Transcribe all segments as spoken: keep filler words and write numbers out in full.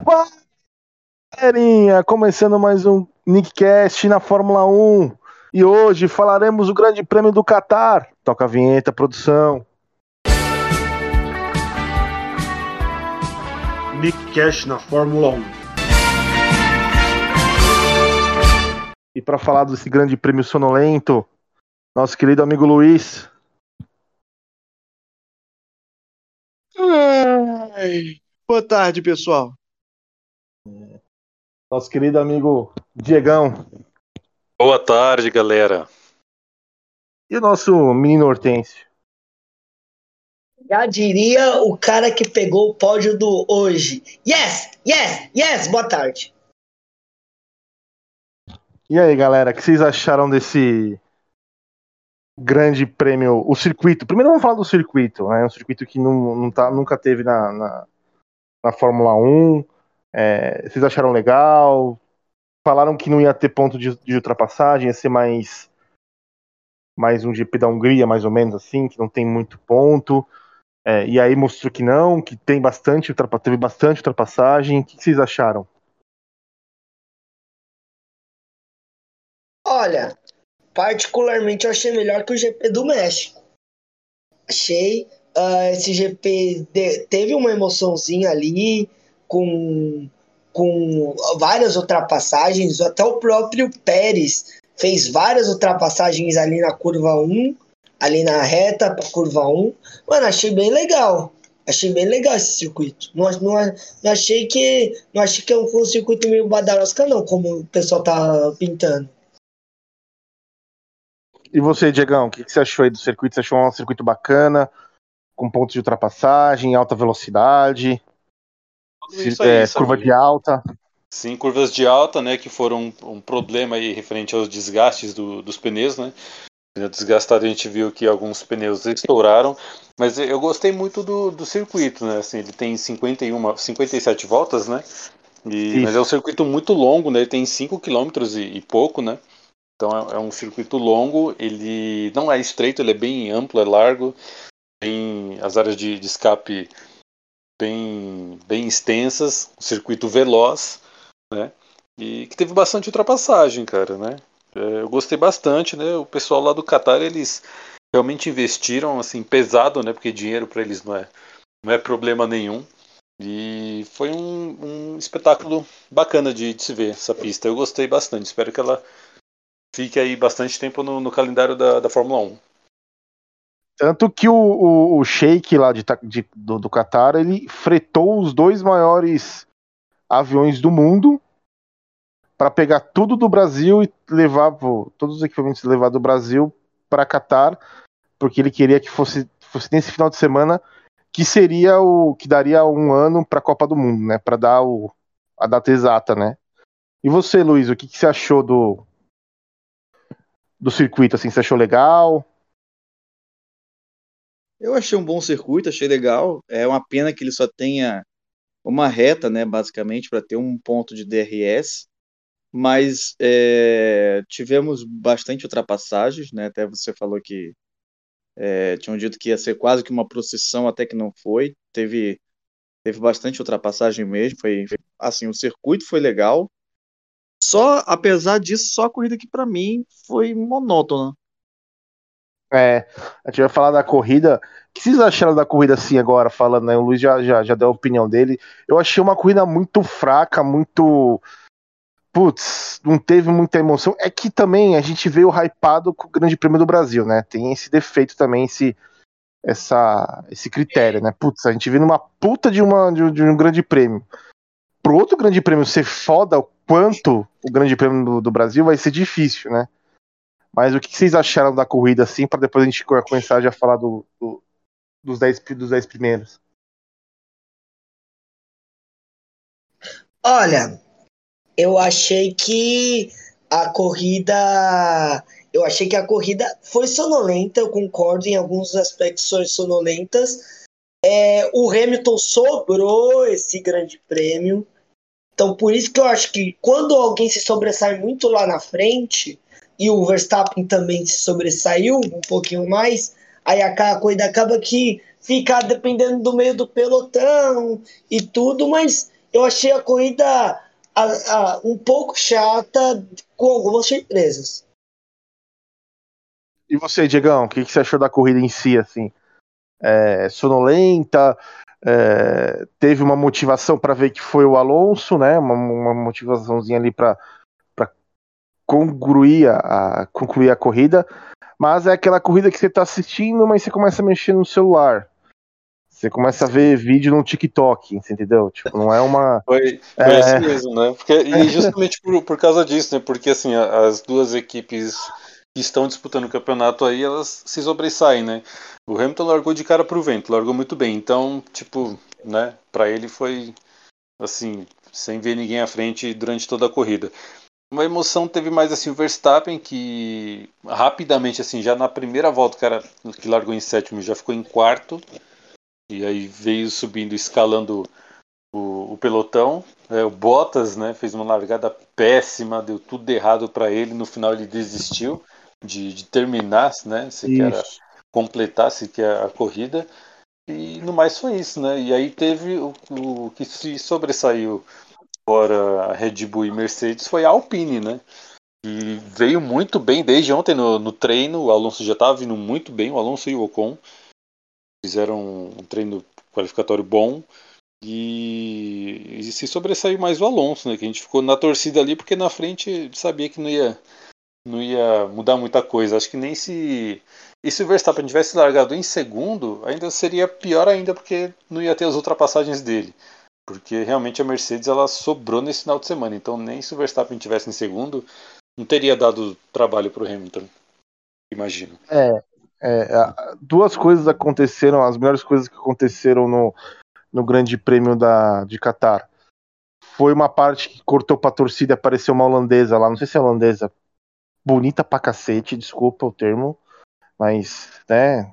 Galerinha, começando mais um Nickcast na Fórmula um. E hoje falaremos do Grande Prêmio do Catar. Toca a vinheta, produção. Nickcast na Fórmula um. E para falar desse Grande Prêmio sonolento, nosso querido amigo Luiz. Ai, boa tarde, pessoal. Nosso querido amigo Diegão. Boa tarde, galera. E o nosso menino Hortêncio. Já diria o cara que pegou o pódio do hoje. Yes, yes, yes, boa tarde. E aí, galera, o que vocês acharam desse Grande Prêmio, o circuito? Primeiro vamos falar do circuito, né? Um circuito que não, não tá, nunca teve na, na, na Fórmula um. É, vocês acharam legal? Falaram que não ia ter ponto de, de ultrapassagem, ia ser mais, mais um G P da Hungria, mais ou menos assim, que não tem muito ponto. É, e aí mostrou que não, que tem bastante, teve bastante ultrapassagem. O que vocês acharam? Olha, particularmente eu achei melhor que o G P do México. Achei uh, esse G P de, teve uma emoçãozinha ali, com, com várias ultrapassagens. Até o próprio Pérez fez várias ultrapassagens ali na curva um, ali na reta para curva um. Mano, achei bem legal. Achei bem legal esse circuito. Não, não, não achei que não achei que foi um circuito meio badarosca, não, como o pessoal tá pintando. E você, Diegão, o que você achou aí do circuito? Você achou um circuito bacana, com pontos de ultrapassagem, alta velocidade, Isso aí, é, sabe? curva de alta? Sim, curvas de alta, né, que foram um, um problema aí referente aos desgastes do, dos pneus, né? Desgastado, a gente viu que alguns pneus estouraram, mas eu gostei muito do, do circuito, né? Assim, ele tem cinquenta e uma, cinquenta e sete voltas, né? E, mas é um circuito muito longo, né? Ele tem cinco quilômetros e, e pouco, né? Então é, é um circuito longo, ele não é estreito, ele é bem amplo, é largo, tem as áreas de, de escape bem, bem extensas, um circuito veloz, né? E que teve bastante ultrapassagem, cara, né? É, eu gostei bastante, né? O pessoal lá do Qatar, eles realmente investiram assim pesado, né? Porque dinheiro para eles não é, não é problema nenhum. E foi um, um espetáculo bacana de, de se ver essa pista. Eu gostei bastante. Espero que ela fique aí bastante tempo no, no calendário da, da Fórmula um. Tanto que o, o, o Sheik lá de, de, do, do Qatar, ele fretou os dois maiores aviões do mundo para pegar tudo do Brasil e levar pô, todos os equipamentos levar do Brasil para Qatar, porque ele queria que fosse, fosse nesse final de semana, que seria o que daria um ano para a Copa do Mundo, né? Para dar o, a data exata, né? E você, Luiz, o que, que você achou do do circuito? Assim, você achou legal? Eu achei um bom circuito, achei legal. É uma pena que ele só tenha uma reta, né, basicamente, para ter um ponto de D R S. Mas é, tivemos bastante ultrapassagens, né? Até você falou que é, tinham dito que ia ser quase que uma procissão, até que não foi. Teve, teve bastante ultrapassagem mesmo. Foi, assim, o circuito foi legal. Só, apesar disso, só a corrida que para mim foi monótona. É, a gente vai falar da corrida. O que vocês acharam da corrida assim agora, falando, né? O Luiz já, já, já deu a opinião dele. Eu achei uma corrida muito fraca, muito. Putz, não teve muita emoção. É que também a gente veio hypado com o Grande Prêmio do Brasil, né? Tem esse defeito também, esse, essa, esse critério, né? Putz, a gente veio numa puta de, uma, de, de um Grande Prêmio. Pro outro Grande Prêmio ser foda o quanto o Grande Prêmio do, do Brasil vai ser difícil, né? Mas o que vocês acharam da corrida, assim, para depois a gente começar já a falar do, do, dos, dez, dos dez primeiros? Olha, eu achei que a corrida. Eu achei que a corrida foi sonolenta, eu concordo, em alguns aspectos foi sonolentas. É, o Hamilton sobrou esse grande prêmio. Então, por isso que eu acho que quando alguém se sobressai muito lá na frente, e o Verstappen também se sobressaiu um pouquinho mais, aí a corrida acaba que fica dependendo do meio do pelotão e tudo, mas eu achei a corrida a, a, um pouco chata, com algumas surpresas. E você, Diegão, o que, que você achou da corrida em si, assim? É, sonolenta, é, teve uma motivação para ver que foi o Alonso, né? Uma, uma motivaçãozinha ali para concluir a, a, concluir a corrida, mas é aquela corrida que você tá assistindo, mas você começa a mexer no celular. Você começa a ver vídeo no TikTok, entendeu? Tipo, não é uma. Foi, foi assim É, mesmo, né? Porque, e justamente por, por causa disso, né? Porque assim, a- as duas equipes que estão disputando o campeonato aí, elas se sobressaem, né? O Hamilton largou de cara pro vento, largou muito bem. Então, tipo, né? Pra ele foi assim, sem ver ninguém à frente durante toda a corrida. Uma emoção teve mais assim o Verstappen, que rapidamente, assim, já na primeira volta, o cara que largou em sétimo já ficou em quarto. E aí veio subindo, escalando o, o pelotão. É, o Bottas, né, fez uma largada péssima, deu tudo errado para ele. No final ele desistiu de, de terminar, né, se quer isso. completar, se quer a corrida. E no mais foi isso, né? E aí teve o, o que se sobressaiu fora a Red Bull e Mercedes foi a Alpine, né? E veio muito bem desde ontem no, no treino. O Alonso já estava vindo muito bem, o Alonso e o Ocon fizeram um treino qualificatório bom. E, e se sobressaiu mais o Alonso, né? Que a gente ficou na torcida ali porque na frente sabia que não ia, não ia mudar muita coisa. Acho que nem se. E se o Verstappen tivesse largado em segundo, ainda seria pior ainda porque não ia ter as ultrapassagens dele. Porque realmente a Mercedes ela sobrou nesse final de semana. Então nem se o Verstappen tivesse em segundo, não teria dado trabalho para o Hamilton, imagino. É, é, duas coisas aconteceram, as melhores coisas que aconteceram no, no Grande Prêmio da, de Qatar. Foi uma parte que cortou pra torcida e apareceu uma holandesa lá, não sei se é holandesa, bonita pra cacete, desculpa o termo, mas, né,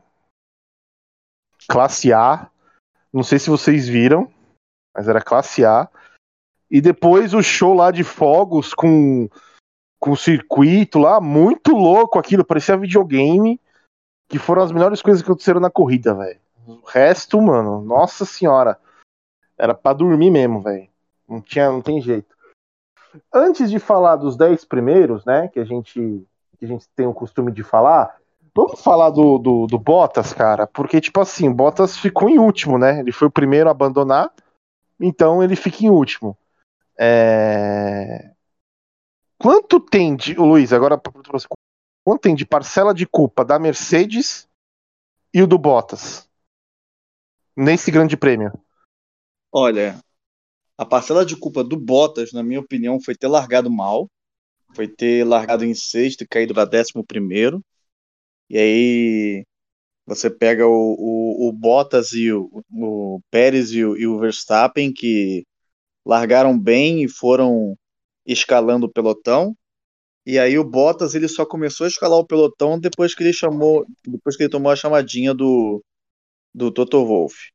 classe A, não sei se vocês viram, mas era classe A. E depois o show lá de fogos com, com o circuito lá, muito louco aquilo, parecia videogame, que foram as melhores coisas que aconteceram na corrida, velho. O resto, mano, nossa senhora, era pra dormir mesmo, velho. Não tinha, não tem jeito. Antes de falar dos dez primeiros, né, que a gente, que a gente tem o costume de falar, vamos falar do, do, do Bottas, cara, porque, tipo assim, o Bottas ficou em último, né? Ele foi o primeiro a abandonar, então ele fica em último. É... Quanto tem de. Ô, Luiz, agora pra você, quanto tem de parcela de culpa da Mercedes e o do Bottas nesse grande prêmio? Olha, a parcela de culpa do Bottas, na minha opinião, foi ter largado mal, foi ter largado em sexto e caído para décimo primeiro. E aí você pega o, o, o Bottas e o, o Pérez e o, e o Verstappen, que largaram bem e foram escalando o pelotão. E aí o Bottas ele só começou a escalar o pelotão depois que ele chamou, depois que ele tomou a chamadinha do, do Toto Wolff.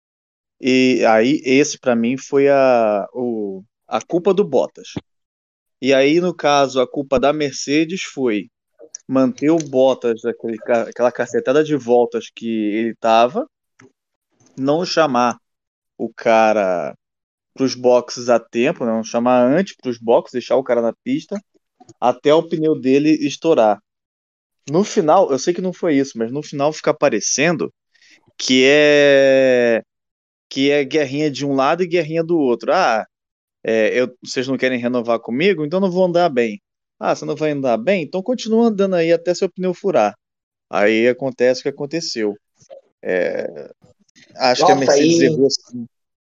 E aí esse para mim foi a, o, a culpa do Bottas. E aí no caso a culpa da Mercedes foi manter o Bottas aquele, aquela cacetada de voltas que ele tava, não chamar o cara para os boxes a tempo, né? Não chamar antes para os boxes, deixar o cara na pista até o pneu dele estourar. No final, eu sei que não foi isso, mas no final fica parecendo que é que é guerrinha de um lado e guerrinha do outro. Ah, é, eu, vocês não querem renovar comigo, então não vou andar bem. Ah, você não vai andar bem? Então continua andando aí até seu pneu furar. Aí acontece o que aconteceu. É, acho que a Nossa, Mercedes e, errou sim.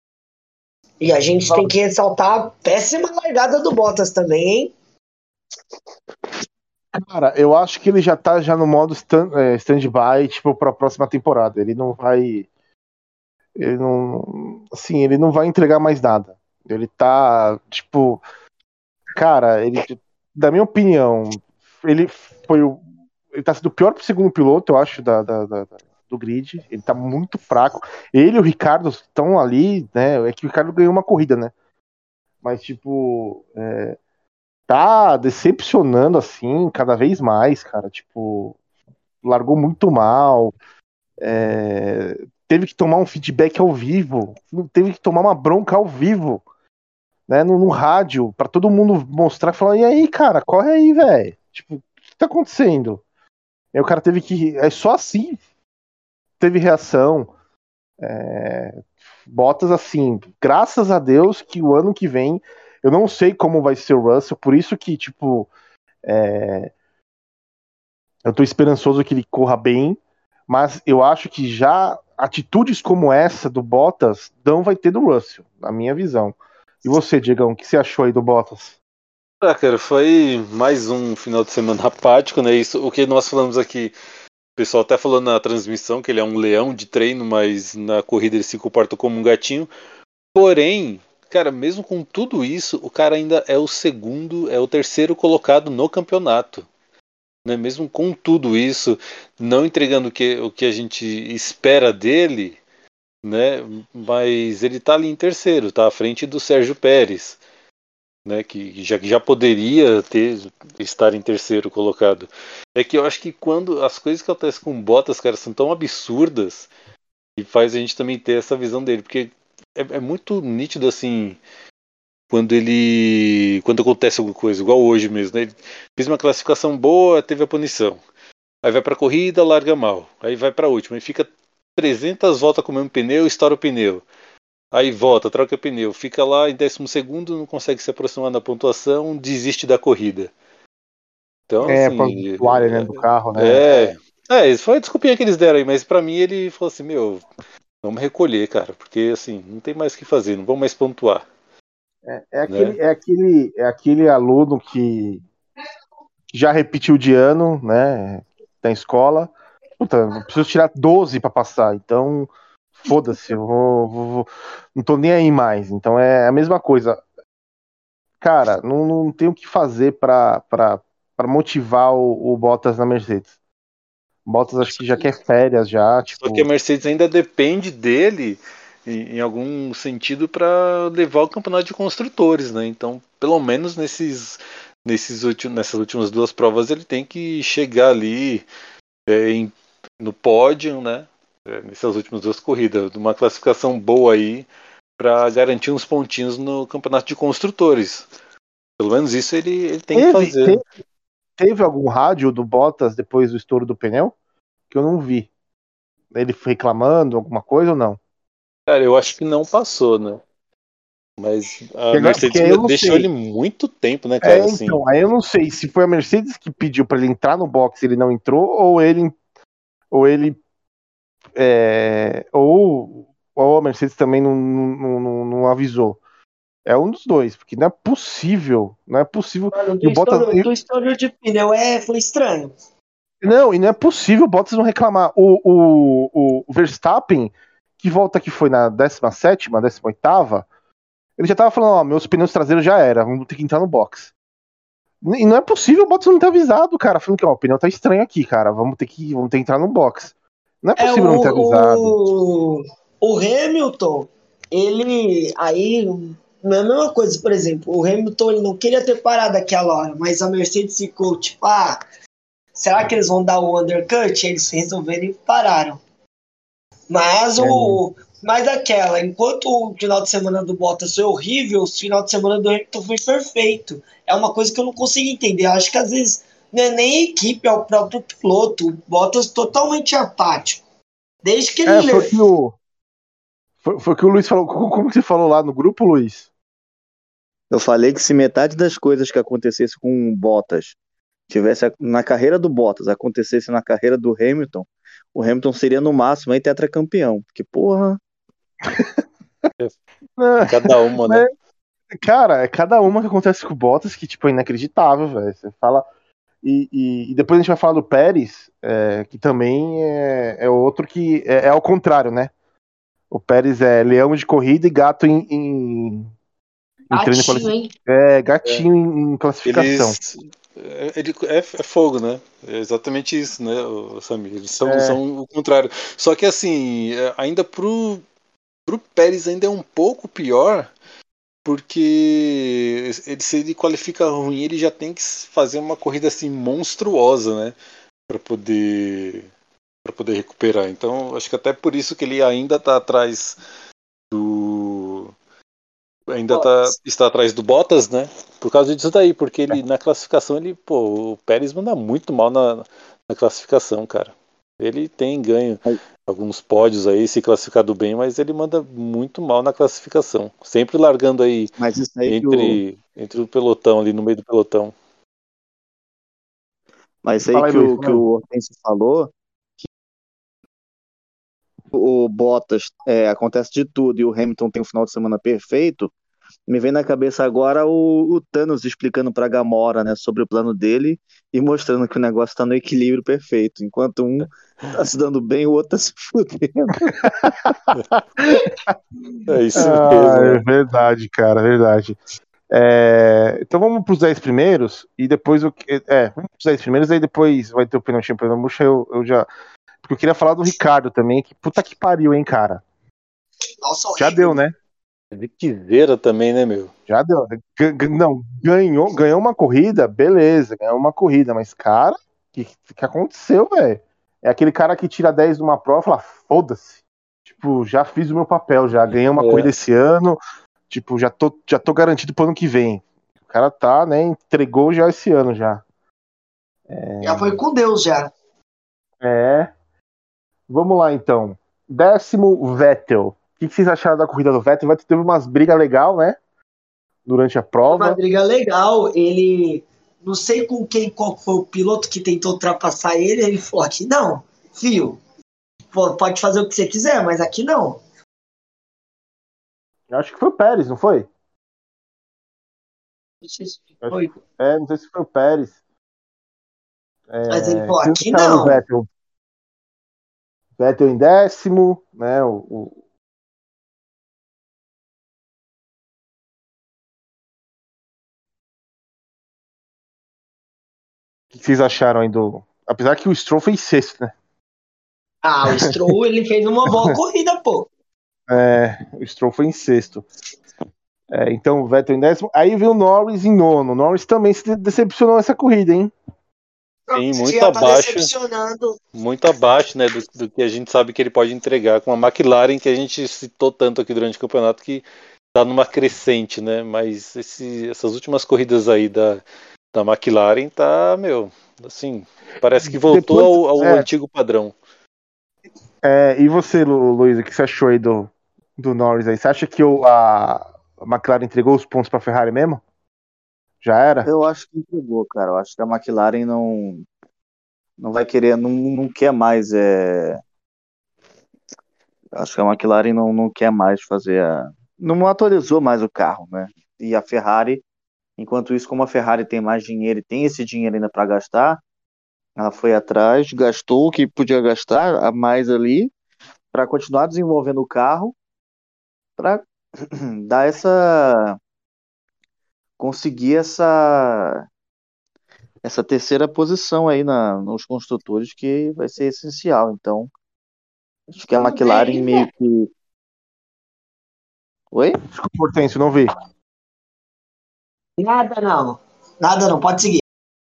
e a gente tem que ressaltar a péssima largada do Bottas também, hein? Cara, eu acho que ele já tá já no modo stand, é, stand-by, tipo, pra próxima temporada. Ele não vai. Ele não. Assim, ele não vai entregar mais nada. Ele tá, tipo. Cara, ele. Da minha opinião, ele foi o. Ele tá sendo o pior segundo piloto, eu acho, da, da, da- do grid. Ele tá muito fraco. Ele e o Ricardo estão ali, né? É que o Ricardo ganhou uma corrida, né? Mas, tipo. É, tá decepcionando, assim, cada vez mais, cara. Tipo. Largou muito mal. É, teve que tomar um feedback ao vivo, teve que tomar uma bronca ao vivo né, no, no rádio, pra todo mundo mostrar, falar, e aí, cara, corre aí, velho. Tipo, o que tá acontecendo? Aí o cara teve que. É só assim teve reação. É, Bottas, assim, graças a Deus que o ano que vem, eu não sei como vai ser o Russell, por isso que, tipo, é, eu tô esperançoso que ele corra bem, mas eu acho que já atitudes como essa do Bottas não vai ter do Russell, na minha visão. E você, Diegão, o que você achou aí do Bottas? Ah, cara, foi mais um final de semana apático, né? Isso, o que nós falamos aqui, o pessoal até falou na transmissão que ele é um leão de treino, mas na corrida ele se comporta como um gatinho. Porém, cara, mesmo com tudo isso, o cara ainda é o segundo, é o terceiro colocado no campeonato. Né? Mesmo com tudo isso, não entregando o que, o que a gente espera dele, né? Mas ele tá ali em terceiro, tá à frente do Sérgio Pérez, né? Que já, já poderia ter estar em terceiro colocado. É que eu acho que quando as coisas que acontecem com o Bottas, cara, são tão absurdas e faz a gente também ter essa visão dele, porque é, é muito nítido assim quando ele quando acontece alguma coisa, igual hoje mesmo, né? Ele fez uma classificação boa, teve a punição. Aí vai pra corrida, larga mal. Aí vai pra última e fica trezentas voltas com o mesmo pneu, estoura o pneu. Aí volta, troca pneu, fica lá em décimo segundo, não consegue se aproximar da pontuação, desiste da corrida. Então, É, por causa do assim, toalha, né, do carro, né? é, é, é, foi a desculpinha que eles deram aí, mas pra mim ele falou assim, meu, vamos recolher, cara, porque assim, não tem mais o que fazer, não vamos mais pontuar, É, é né? aquele, é aquele, é aquele aluno que já repetiu de ano, né, da escola. Puta, eu preciso tirar doze para passar, então foda-se, eu vou, vou- vou- não tô nem aí mais. Então é a mesma coisa. Cara, não, não tem o que fazer para para motivar o, o Bottas na Mercedes. O Bottas acho que já quer férias já, Só que a tipo, Mercedes ainda depende dele em, em algum sentido para levar o campeonato de construtores, né? Então, pelo menos nesses, nesses últimos, nessas últimas duas provas ele tem que chegar ali é, em, no pódio, né? É, nessas últimas duas corridas, uma classificação boa aí para garantir uns pontinhos no campeonato de construtores. Pelo menos isso ele, ele tem que teve, fazer. teve, teve algum rádio do Bottas depois do estouro do pneu que eu não vi. Ele reclamando alguma coisa ou não? Cara, eu acho que não passou, né? Mas Porque a agora, porque Mercedes aí eu não deixou ele sei. muito tempo, né, cara? É, Assim, então, aí eu não sei se foi a Mercedes que pediu para ele entrar no box e ele não entrou, ou ele, ou ele, é, ou, ou a Mercedes também não, não, não, não avisou. É um dos dois, porque não é possível, não é possível. Mano, E do o Bottas, estouro, e- do estouro de pneu é, foi estranho. não, e não é possível o Bottas não reclamar. O, o, o Verstappen, que volta que foi na décima sétima, décima oitava, ele já tava falando, ó, meus pneus traseiros já era, vamos ter que entrar no box. E não é possível o Bottas não ter avisado, cara. Falando que ó, o pneu tá estranho aqui, cara. Vamos ter que, vamos ter que entrar no box. Não é É possível não ter avisado. o, o, o Hamilton, ele aí não é a mesma coisa, por exemplo, o Hamilton ele não queria ter parado aquela hora, mas a Mercedes ficou tipo, ah, será que eles vão dar o undercut? Eles resolveram e pararam. Mas É, o mas aquela, enquanto o final de semana do Bottas foi horrível, o final de semana do Hamilton foi perfeito. É uma coisa que eu não consigo entender. Eu acho que às vezes não é nem a equipe, é o próprio piloto. O Bottas totalmente apático. Desde que é ele. foi o que o. Foi, foi o que o Luiz falou. Como, como que você falou lá no grupo, Luiz? Eu falei que se metade das coisas que acontecesse com o Bottas tivesse a- na carreira do Bottas, acontecesse na carreira do Hamilton, o Hamilton seria no máximo aí tetracampeão. Porque, porra, Não, cada uma, né? mas, cara, é cada uma que acontece com o Bottas que, tipo, é inacreditável, velho. Você fala. E, e, e depois a gente vai falar do Pérez, é, que também é, é outro que é, é ao contrário, né? O Pérez é leão de corrida e gato em, em, em treino de Gatinho, qualificação. hein? É gatinho em, em classificação. Eles. É, ele, é, é fogo, né? É exatamente isso, né, o Samir? Eles são, É, são o contrário. Só que assim, é, ainda pro, pro Pérez ainda é um pouco pior, porque ele, se ele qualifica ruim, ele já tem que fazer uma corrida assim monstruosa, né? Para poder para poder recuperar. Então, acho que até por isso que ele ainda está atrás do ainda tá, está atrás do Bottas, né? Por causa disso daí, porque ele na classificação, ele, pô, o Pérez manda muito mal na, na classificação, cara. Ele tem ganho alguns pódios aí, se classificado bem, mas ele manda muito mal na classificação. Sempre largando aí, Mas isso aí que o, entre, entre o pelotão, ali no meio do pelotão. mas isso aí Fala aí, que Luiz, o, fala que aí. o Hortêncio falou, o Bottas é, acontece de tudo e o Hamilton tem um final de semana perfeito, me vem na cabeça agora o, o Thanos explicando pra Gamora, né, sobre o plano dele e mostrando que o negócio tá no equilíbrio perfeito. Enquanto um tá se dando bem, o outro tá se fudendo. É isso Ah, mesmo, é né? verdade, cara, é verdade. É, então vamos pros dez primeiros e depois o que. É, vamos pros dez primeiros, aí depois vai ter o penalti pela murcha. Eu, eu já. Porque eu queria falar do Ricardo também, que puta que pariu, hein, cara. Nossa, Já horrível. deu, né? De Quiseira também, né, meu? Já deu. G- g- Não, ganhou, ganhou uma corrida, beleza, ganhou uma corrida, mas, cara, o que, que aconteceu, velho? É aquele cara que tira dez numa prova e fala, foda-se. Tipo, já fiz o meu papel, já ganhei uma corrida É, esse ano, tipo, já tô, já tô garantido pro ano que vem. O cara tá, né, entregou já esse ano já. Já foi com Deus, já. É. Vamos lá, então. Décimo, Vettel. O que, que vocês acharam da corrida do Vettel? O Vettel teve umas brigas legais, né? Durante a Uma prova. briga legal. Ele. Não sei com quem, qual foi o piloto que tentou ultrapassar ele. Ele falou: aqui não, fio. Pô, pode fazer o que você quiser, mas aqui não. Eu acho que foi o Pérez, não foi? Não sei se Eu acho que foi. foi- É, não sei se foi o Pérez. Mas ele É, falou: que aqui acharam do não. Vettel? Vettel em décimo, né? O, o- o que vocês acharam aí do. Apesar que o Stroll fez sexto, né? Ah, o Stroll, ele fez uma boa corrida, pô. É, o Stroll foi em sexto. É, então o Vettel em décimo. Aí veio o Norris em nono. O Norris também se de- decepcionou nessa corrida, hein? sim, Você muito já tá abaixo, decepcionando. muito abaixo, né, do, do que a gente sabe que ele pode entregar com a McLaren, que a gente citou tanto aqui durante o campeonato, que tá numa crescente, né? Mas esse, essas últimas corridas aí da, da McLaren tá, meu, assim, parece que voltou Depois. ao, ao É, antigo padrão. é, e você, Lu- Luiz, o que você achou aí do, do Norris aí? Você acha que o, a, a McLaren entregou os pontos pra Ferrari mesmo? Já era? Eu acho que entregou, cara. Eu acho que a McLaren não, não vai querer, não, não quer mais. É... Acho que a McLaren não, não quer mais fazer a. Não atualizou mais o carro, né? E a Ferrari, enquanto isso, como a Ferrari tem mais dinheiro e tem esse dinheiro ainda para gastar, ela foi atrás, gastou o que podia gastar a mais ali para continuar desenvolvendo o carro, para dar essa. Conseguir essa. Essa terceira posição aí na, nos construtores que vai ser essencial. Então, acho que a Tudo McLaren bem, meio que. Oi? Desculpa, Hortêncio, não vi. nada não. Nada não, pode seguir.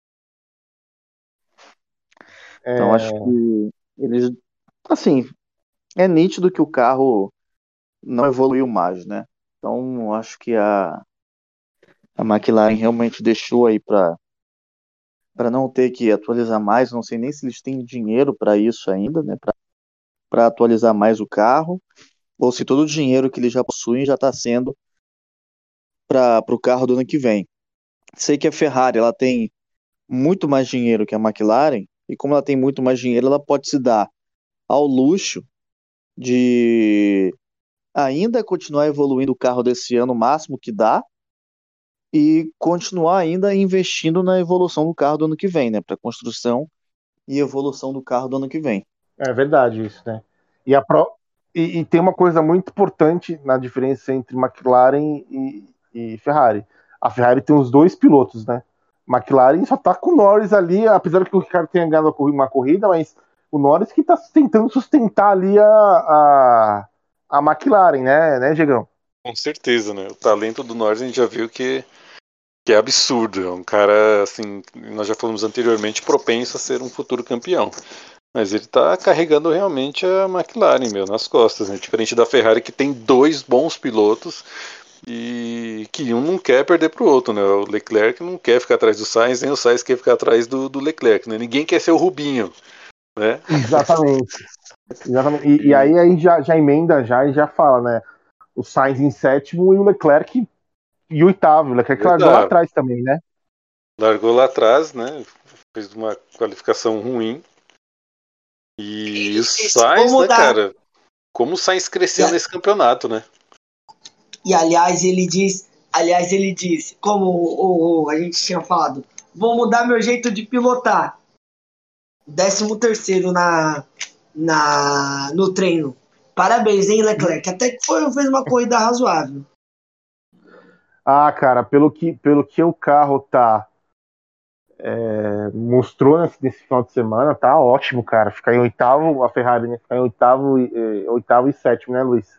Então, acho É, que eles. Assim, é nítido que o carro não evoluiu mais, né? Então, acho que a, a McLaren realmente deixou aí para para não ter que atualizar mais. Não sei nem se eles têm dinheiro para isso ainda, né? Para atualizar mais o carro, ou se todo o dinheiro que eles já possuem já está sendo para o carro do ano que vem. Sei que a Ferrari ela tem muito mais dinheiro que a McLaren, e como ela tem muito mais dinheiro, ela pode se dar ao luxo de ainda continuar evoluindo o carro desse ano o máximo que dá e continuar ainda investindo na evolução do carro do ano que vem, né? Para construção e evolução do carro do ano que vem. é verdade isso, né? E, a pro... e, e tem uma coisa muito importante na diferença entre McLaren e, e Ferrari. A Ferrari tem os dois pilotos, né? McLaren só tá com o Norris ali, apesar que o Ricardo tenha ganhado uma corrida, mas o Norris que tá tentando sustentar ali a, a, a McLaren, né, né, Diegão? Com certeza, né? O talento do Norris a gente já viu que, que é absurdo. É um cara, assim, nós já falamos anteriormente, propenso a ser um futuro campeão. Mas ele tá carregando realmente a McLaren, meu, nas costas, né? Diferente da Ferrari, que tem dois bons pilotos e que um não quer perder pro outro, né? O Leclerc não quer ficar atrás do Sainz, nem o Sainz quer ficar atrás do, do Leclerc, né? Ninguém quer ser o Rubinho, né? Exatamente. Exatamente. E, e aí, aí já, já emenda já e já fala, né? O Sainz em sétimo e o Leclerc em oitavo. O Leclerc largou lá atrás também, né? Largou lá atrás, né? Fez uma qualificação ruim. E o Sainz, né, cara? Como o Sainz cresceu nesse campeonato, né? E aliás, ele diz, aliás, ele diz, como o, o- a gente tinha falado, vou mudar meu jeito de pilotar. Décimo terceiro na, na, no treino. Parabéns, hein, Leclerc? Até que foi, fez uma corrida razoável. Ah, cara, pelo que, pelo que o carro tá é, mostrou nesse, nesse final de semana, tá ótimo, cara. Ficar em oitavo, a Ferrari, né? Ficar em oitavo, e- eh, oitavo e sétimo, né, Luiz?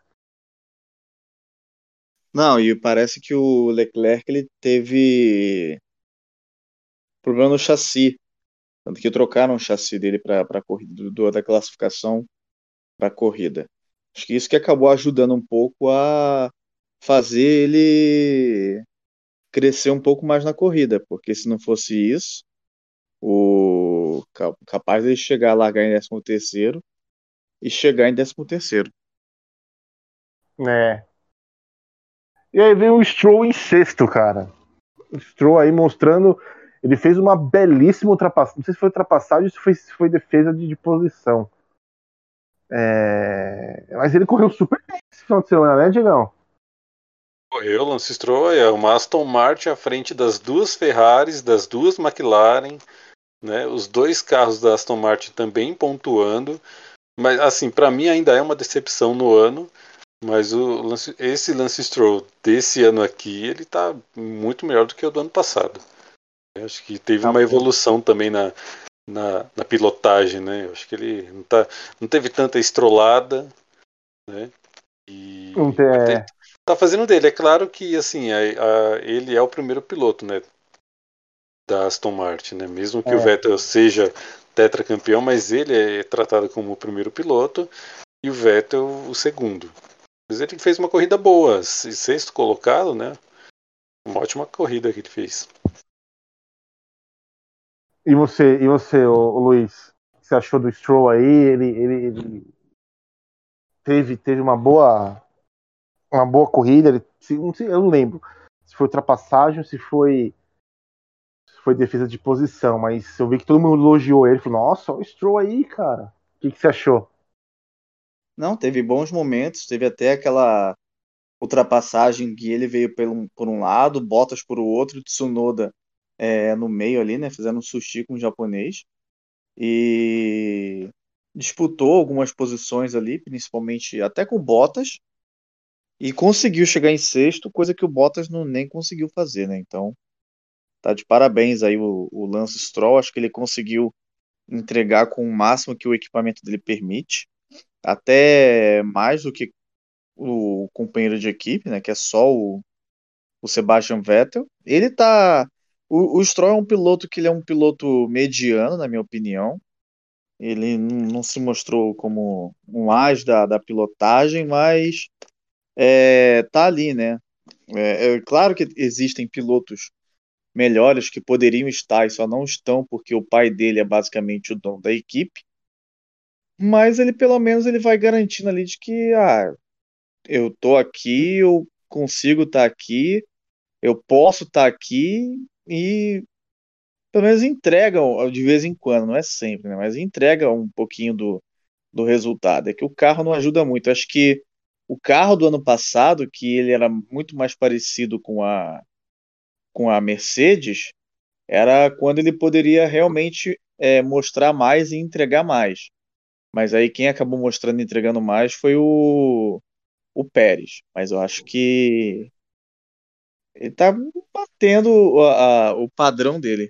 Não, e parece que o Leclerc ele teve problema no chassi. Tanto que trocaram o chassi dele para a corrida, do, do- da classificação para a corrida. Acho que isso que acabou ajudando um pouco a fazer ele crescer um pouco mais na corrida, porque se não fosse isso, o ca- capaz de ele chegar a largar em décimo terceiro e chegar em décimo terceiro. É. E aí vem o Stroll em sexto, cara. O Stroll aí mostrando. Ele fez uma belíssima ultrapassagem. Não sei se foi ultrapassagem ou se foi, se foi defesa de, de posição. É, mas ele correu super bem esse final de semana, né, Diegão? Correu, Lance Stroll, é uma Aston Martin à frente das duas Ferraris, das duas McLaren, né? Os dois carros da Aston Martin também pontuando. Mas, assim, para mim ainda é uma decepção no ano. Mas o Lance, esse Lance Stroll desse ano aqui, ele tá muito melhor do que o do ano passado. Eu acho que teve uma evolução também na, na, na pilotagem, né? Eu acho que ele não, tá, não teve tanta estrolada, né? E até É, tá fazendo dele. É claro que assim, a, a, ele é o primeiro piloto, né, da Aston Martin, né? Mesmo que o é. Vettel seja tetracampeão, mas ele é tratado como o primeiro piloto e o Vettel o segundo. Mas ele fez uma corrida boa, sexto colocado, né? Uma ótima corrida que ele fez. E você, e você, ô, ô, Luiz? O que você achou do Stroll aí? Ele, ele, ele teve, teve uma boa, uma boa corrida. Ele, se- não sei, eu não lembro se foi ultrapassagem ou se foi, se foi defesa de posição, mas eu vi que todo mundo elogiou ele. Falou, nossa, olha o Stroll aí, cara. O que, que você achou? Não, teve bons momentos, teve até aquela ultrapassagem que ele veio pelo, por um lado, Bottas por o outro, Tsunoda é, no meio ali, né? Fizeram um sushi com o japonês e disputou algumas posições ali, principalmente até com o Bottas, e conseguiu chegar em sexto, coisa que o Bottas não nem conseguiu fazer, né? Então, tá de parabéns aí o, o Lance Stroll, acho que ele conseguiu entregar com o máximo que o equipamento dele permite, até mais do que o companheiro de equipe, né? Que é só o o Sebastian Vettel. Ele tá. O, o Stroll é um piloto que ele é um piloto mediano, na minha opinião. Ele não, não se mostrou como um as da, da pilotagem, mas é, tá ali, né? É, é claro que existem pilotos melhores que poderiam estar e só não estão porque o pai dele é basicamente o dono da equipe. Mas ele pelo menos ele vai garantindo ali de que ah, eu tô aqui, eu consigo estar aqui, eu posso estar aqui e pelo menos entregam de vez em quando, não é sempre, né? Mas entrega um pouquinho do, do resultado. É que o carro não ajuda muito. Eu acho que o carro do ano passado, que ele era muito mais parecido com a, com a Mercedes, era quando ele poderia realmente é, mostrar mais e entregar mais. Mas aí quem acabou mostrando e entregando mais foi o, o Pérez. Mas eu acho que ele tá batendo a- a- o padrão dele.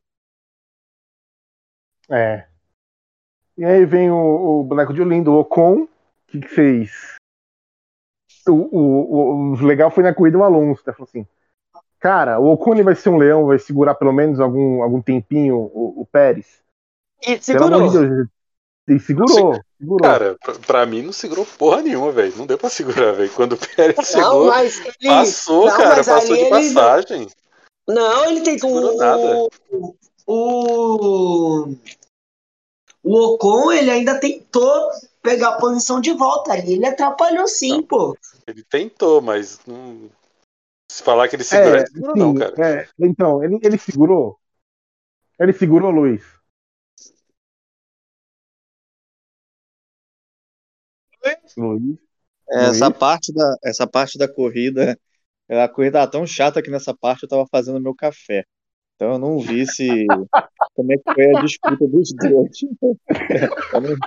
É. E aí vem o, o boneco de Olinda, o Ocon. O que, que fez? O, o, o legal foi na corrida o Alonso, né? Falou assim, cara, o Ocon ele vai ser um leão, vai segurar pelo menos algum, algum tempinho o, o Pérez. E Pelo amor de segurou. Deus, ele segurou. Segurou. Cara, pra, pra mim não segurou porra nenhuma, velho. Não deu pra segurar, velho. Quando o Pérez Não, segurou, mas ele. passou, Não, cara. mas Passou ali de ele. Não, passagem. não, ele Não tentou. segurou nada. O, o, o Ocon, ele ainda tentou pegar a posição de volta ali. Ele atrapalhou sim, Não, pô. ele tentou, mas não... se falar que ele segurou, É, ele segurou não, sim, cara. é, então, ele, ele segurou. Ele segurou, Luiz. Luiz, Essa Luiz. parte da, essa parte da corrida, a corrida era tão chata que nessa parte eu tava fazendo meu café. Então eu não vi se como é que foi a disputa dos dois. Eu não,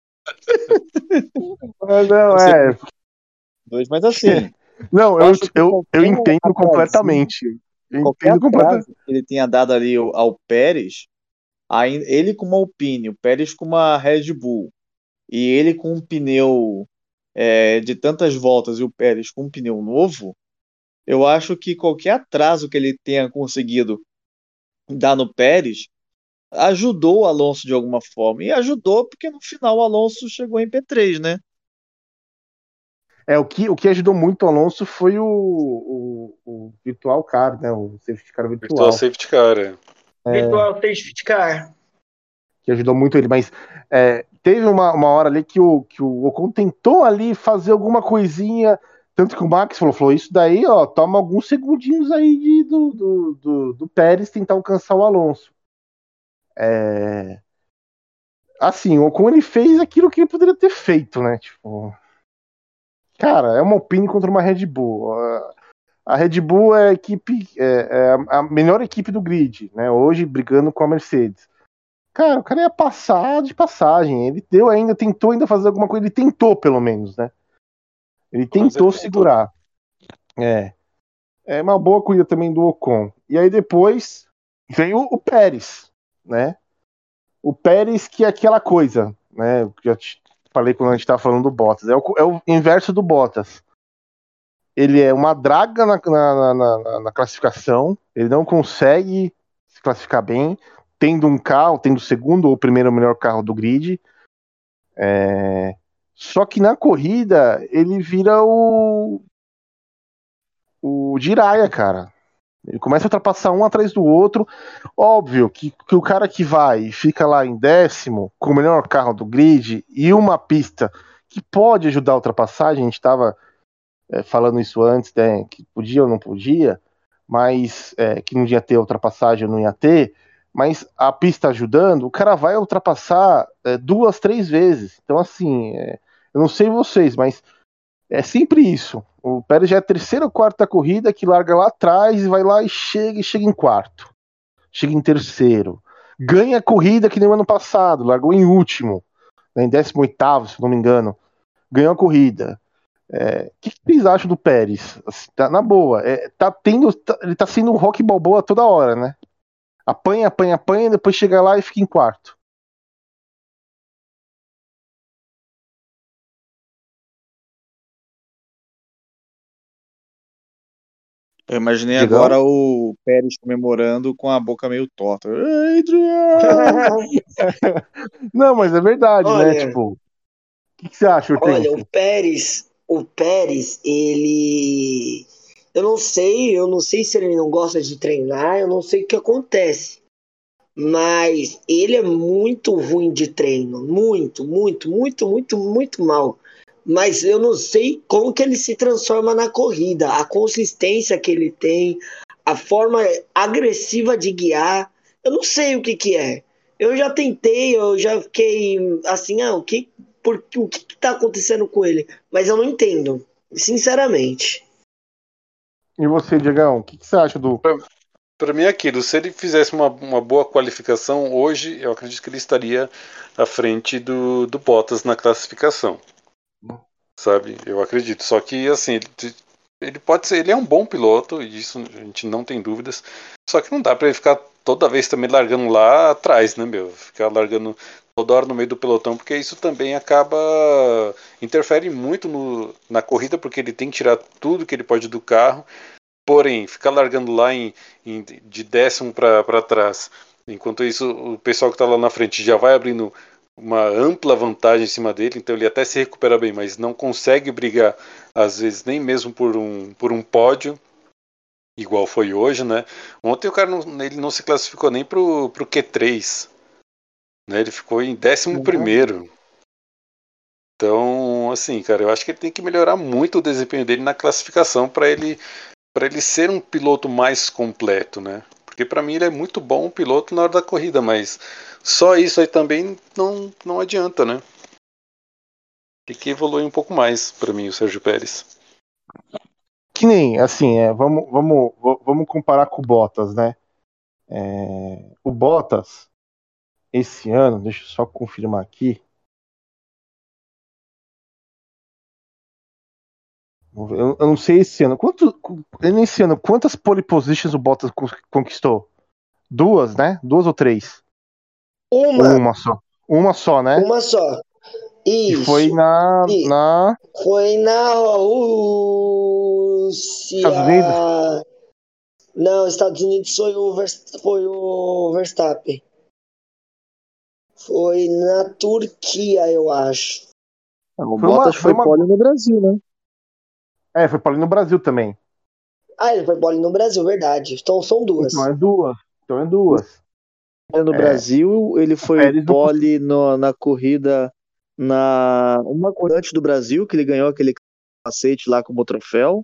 Ah, não, não sei como é. é que dois, mas assim, Não, eu eu, acho que eu, eu qualquer entendo atrasinho, completamente. Eu qualquer entendo completamente. atraso que ele tenha dado ali ao, ao Pérez, aí, ele com uma Alpine, o Pérez com uma Red Bull, e ele com um pneu é, de tantas voltas e o Pérez com um pneu novo, eu acho que qualquer atraso que ele tenha conseguido dar no Pérez ajudou o Alonso de alguma forma. E ajudou porque no final o Alonso chegou em P três, né? É, o que, o que ajudou muito o Alonso foi o, o, o virtual car, né? O safety car Virtual virtual. safety car, é. Virtual Safety Car. Que ajudou muito ele, mas é, teve uma, uma hora ali que o, que o Ocon tentou ali fazer alguma coisinha, tanto que o Max falou, falou isso daí, ó, toma alguns segundinhos aí de, do, do, do, do Pérez tentar alcançar o Alonso. É, assim, o Ocon ele fez aquilo que ele poderia ter feito, né? Tipo, cara, é uma Alpine contra uma Red Bull. A Red Bull é a equipe, é, é a melhor equipe do grid, né? Hoje brigando com a Mercedes. Cara, o cara ia passar de passagem. Ele deu ainda, tentou ainda fazer alguma coisa. Ele tentou, pelo menos, né? Ele Pelo menos ele tentou tentou. segurar. É. É uma boa corrida também do Ocon. E aí depois veio o Pérez, né? O Pérez que é aquela coisa, né? Que eu te falei quando a gente tava falando do Bottas. É o, é o inverso do Bottas. Ele é uma draga na, na, na, na classificação. Ele não consegue se classificar bem, tendo um carro, tendo o segundo ou o primeiro melhor carro do grid. É... Só que na corrida ele vira o o Jiraiya, cara. Ele começa a ultrapassar um atrás do outro. Óbvio que, que o cara que vai e fica lá em décimo, com o melhor carro do grid e uma pista que pode ajudar a ultrapassagem, a gente estava é, falando isso antes, né, que podia ou não podia, mas é, que não ia ter ultrapassagem ou não ia ter, mas a pista ajudando, o cara vai ultrapassar é, duas, três vezes. Então, assim, é, eu não sei vocês, mas é sempre isso. O Pérez já é a terceira ou quarta corrida que larga lá atrás e vai lá e chega e chega em quarto. Chega em terceiro. Ganha a corrida que nem o ano passado, largou em último, né, em décimo oitavo, se não me engano. Ganhou a corrida. É, o que, que vocês acham do Pérez? Assim, tá, na boa, é, tá tendo, tá, ele tá sendo um rock balboa toda hora, né? Apanha, apanha, apanha, depois chega lá e fica em quarto. Eu imaginei Digão? agora o Pérez comemorando com a boca meio torta. Adrian! Não, mas é verdade, né? Olha, Tipo, o que, que você acha, olha, o Hortense? Pérez, o Pérez, ele. Eu não sei, eu não sei se ele não gosta de treinar, eu não sei o que acontece. Mas ele é muito ruim de treino. Muito, muito, muito, muito, muito mal. Mas eu não sei como que ele se transforma na corrida. A consistência que ele tem, a forma agressiva de guiar. Eu não sei o que que é. Eu já tentei, eu já fiquei assim, ah, o que, por, o que que tá acontecendo com ele? Mas eu não entendo, sinceramente. E você, Diegão, o que, que você acha do. Pra, pra mim é aquilo. Se ele fizesse uma, uma boa qualificação hoje, eu acredito que ele estaria à frente do, do Bottas na classificação. Sabe? Eu acredito. Só que, assim, ele, ele pode ser. Ele é um bom piloto, e disso a gente não tem dúvidas. Só que não dá pra ele ficar toda vez também largando lá atrás, né, meu? Ficar largando toda hora no meio do pelotão, porque isso também acaba. Interfere muito no, na corrida, porque ele tem que tirar tudo que ele pode do carro. Porém, ficar largando lá em, em, de décimo para trás, enquanto isso o pessoal que está lá na frente já vai abrindo uma ampla vantagem em cima dele, então ele até se recupera bem, mas não consegue brigar, às vezes, nem mesmo por um, por um pódio, igual foi hoje, né? Ontem o cara não, ele não se classificou nem pro, pro Q três, né? Ele ficou em décimo primeiro. Então, assim, cara, eu acho que ele tem que melhorar muito o desempenho dele na classificação para ele, para ele ser um piloto mais completo, né? Porque para mim ele é muito bom piloto na hora da corrida, mas só isso aí também não, não adianta, né? Tem que evoluir um pouco mais para mim o Sérgio Pérez. Que nem, assim, é, vamos, vamos, v- vamos comparar com o Bottas, né? É, o Bottas, esse ano, deixa eu só confirmar aqui. Eu, eu não sei esse ano. Quanto, nesse ano, quantas pole positions o Bottas con- conquistou? Duas, né? Duas ou três? Ou Uma, uma só? Uma só, né? uma só. E foi Isso. na, E na foi na Estados Unidos? Rússia. Não, Estados Unidos foi o, Vers- foi o Verstappen. Foi na Turquia, eu acho. O Foi uma, Bottas foi foi uma. pole no Brasil, né? É, foi para ali no Brasil também. Ah, ele foi pole no Brasil, verdade. Então são Então duas. é duas. Então é duas. No É, Brasil, ele o foi Pérez não conseguiu. pole no- na corrida, na uma corrida antes do Brasil, que ele ganhou aquele capacete lá como troféu.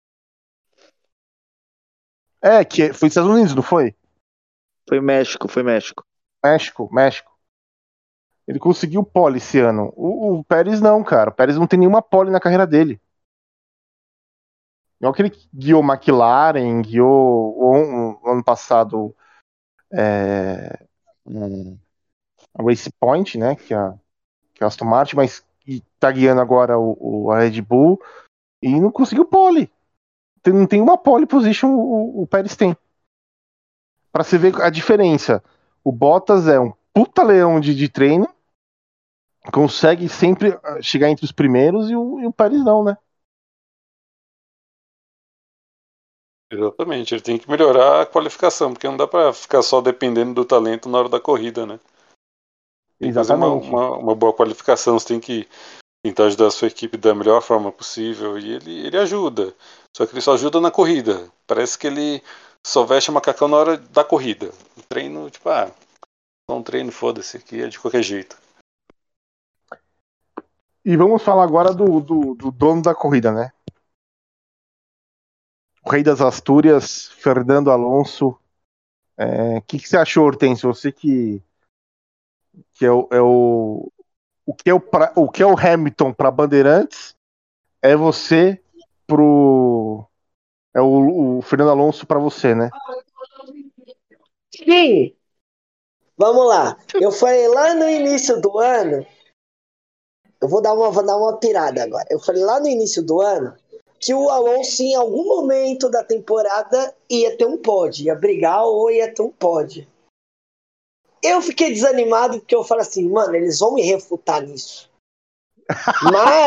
É, que foi Estados Unidos, não foi? Foi México, foi México. México, México. Ele conseguiu pole esse ano. O, o Pérez não, cara. O Pérez não tem nenhuma pole na carreira dele. Não é que ele guiou McLaren, guiou o, o ano passado é, um, a Race Point, né? Que é a, que é a Aston Martin, mas e tá guiando agora o, o- a Red Bull e não conseguiu pole. Tem- não tem uma pole position o, o Pérez tem. Pra você ver a diferença. O Bottas é um puta leão de, de treino, consegue sempre ah, chegar entre os primeiros e o, e o Pérez não, né? Exatamente, ele tem que melhorar a qualificação, porque não dá para ficar só dependendo do talento na hora da corrida, né? Tem que fazer uma, Exatamente. uma, uma boa qualificação, você tem que tentar ajudar a sua equipe da melhor forma possível, e ele, ele ajuda. Só que ele só ajuda na corrida. Parece que ele só veste macacão na hora da corrida. O treino, tipo, ah, só um treino, foda-se, aqui é de qualquer jeito. E vamos falar agora do, do, do dono da corrida, né? O Rei das Astúrias, Fernando Alonso. O é, que, que você achou, Hortêncio? Você que, que é, o, é o, o, que é o, pra, o que é o Hamilton para Bandeirantes, é você pro. É o, o Fernando Alonso para você, né? Sim! Vamos lá. Eu falei lá no início do ano. Eu vou dar uma, vou dar uma pirada agora. Eu falei lá no início do ano que o Alonso, em algum momento da temporada, ia ter um pódio, ia brigar ou ia ter um pódio. Eu fiquei desanimado porque eu falei assim, mano, eles vão me refutar nisso. Mas,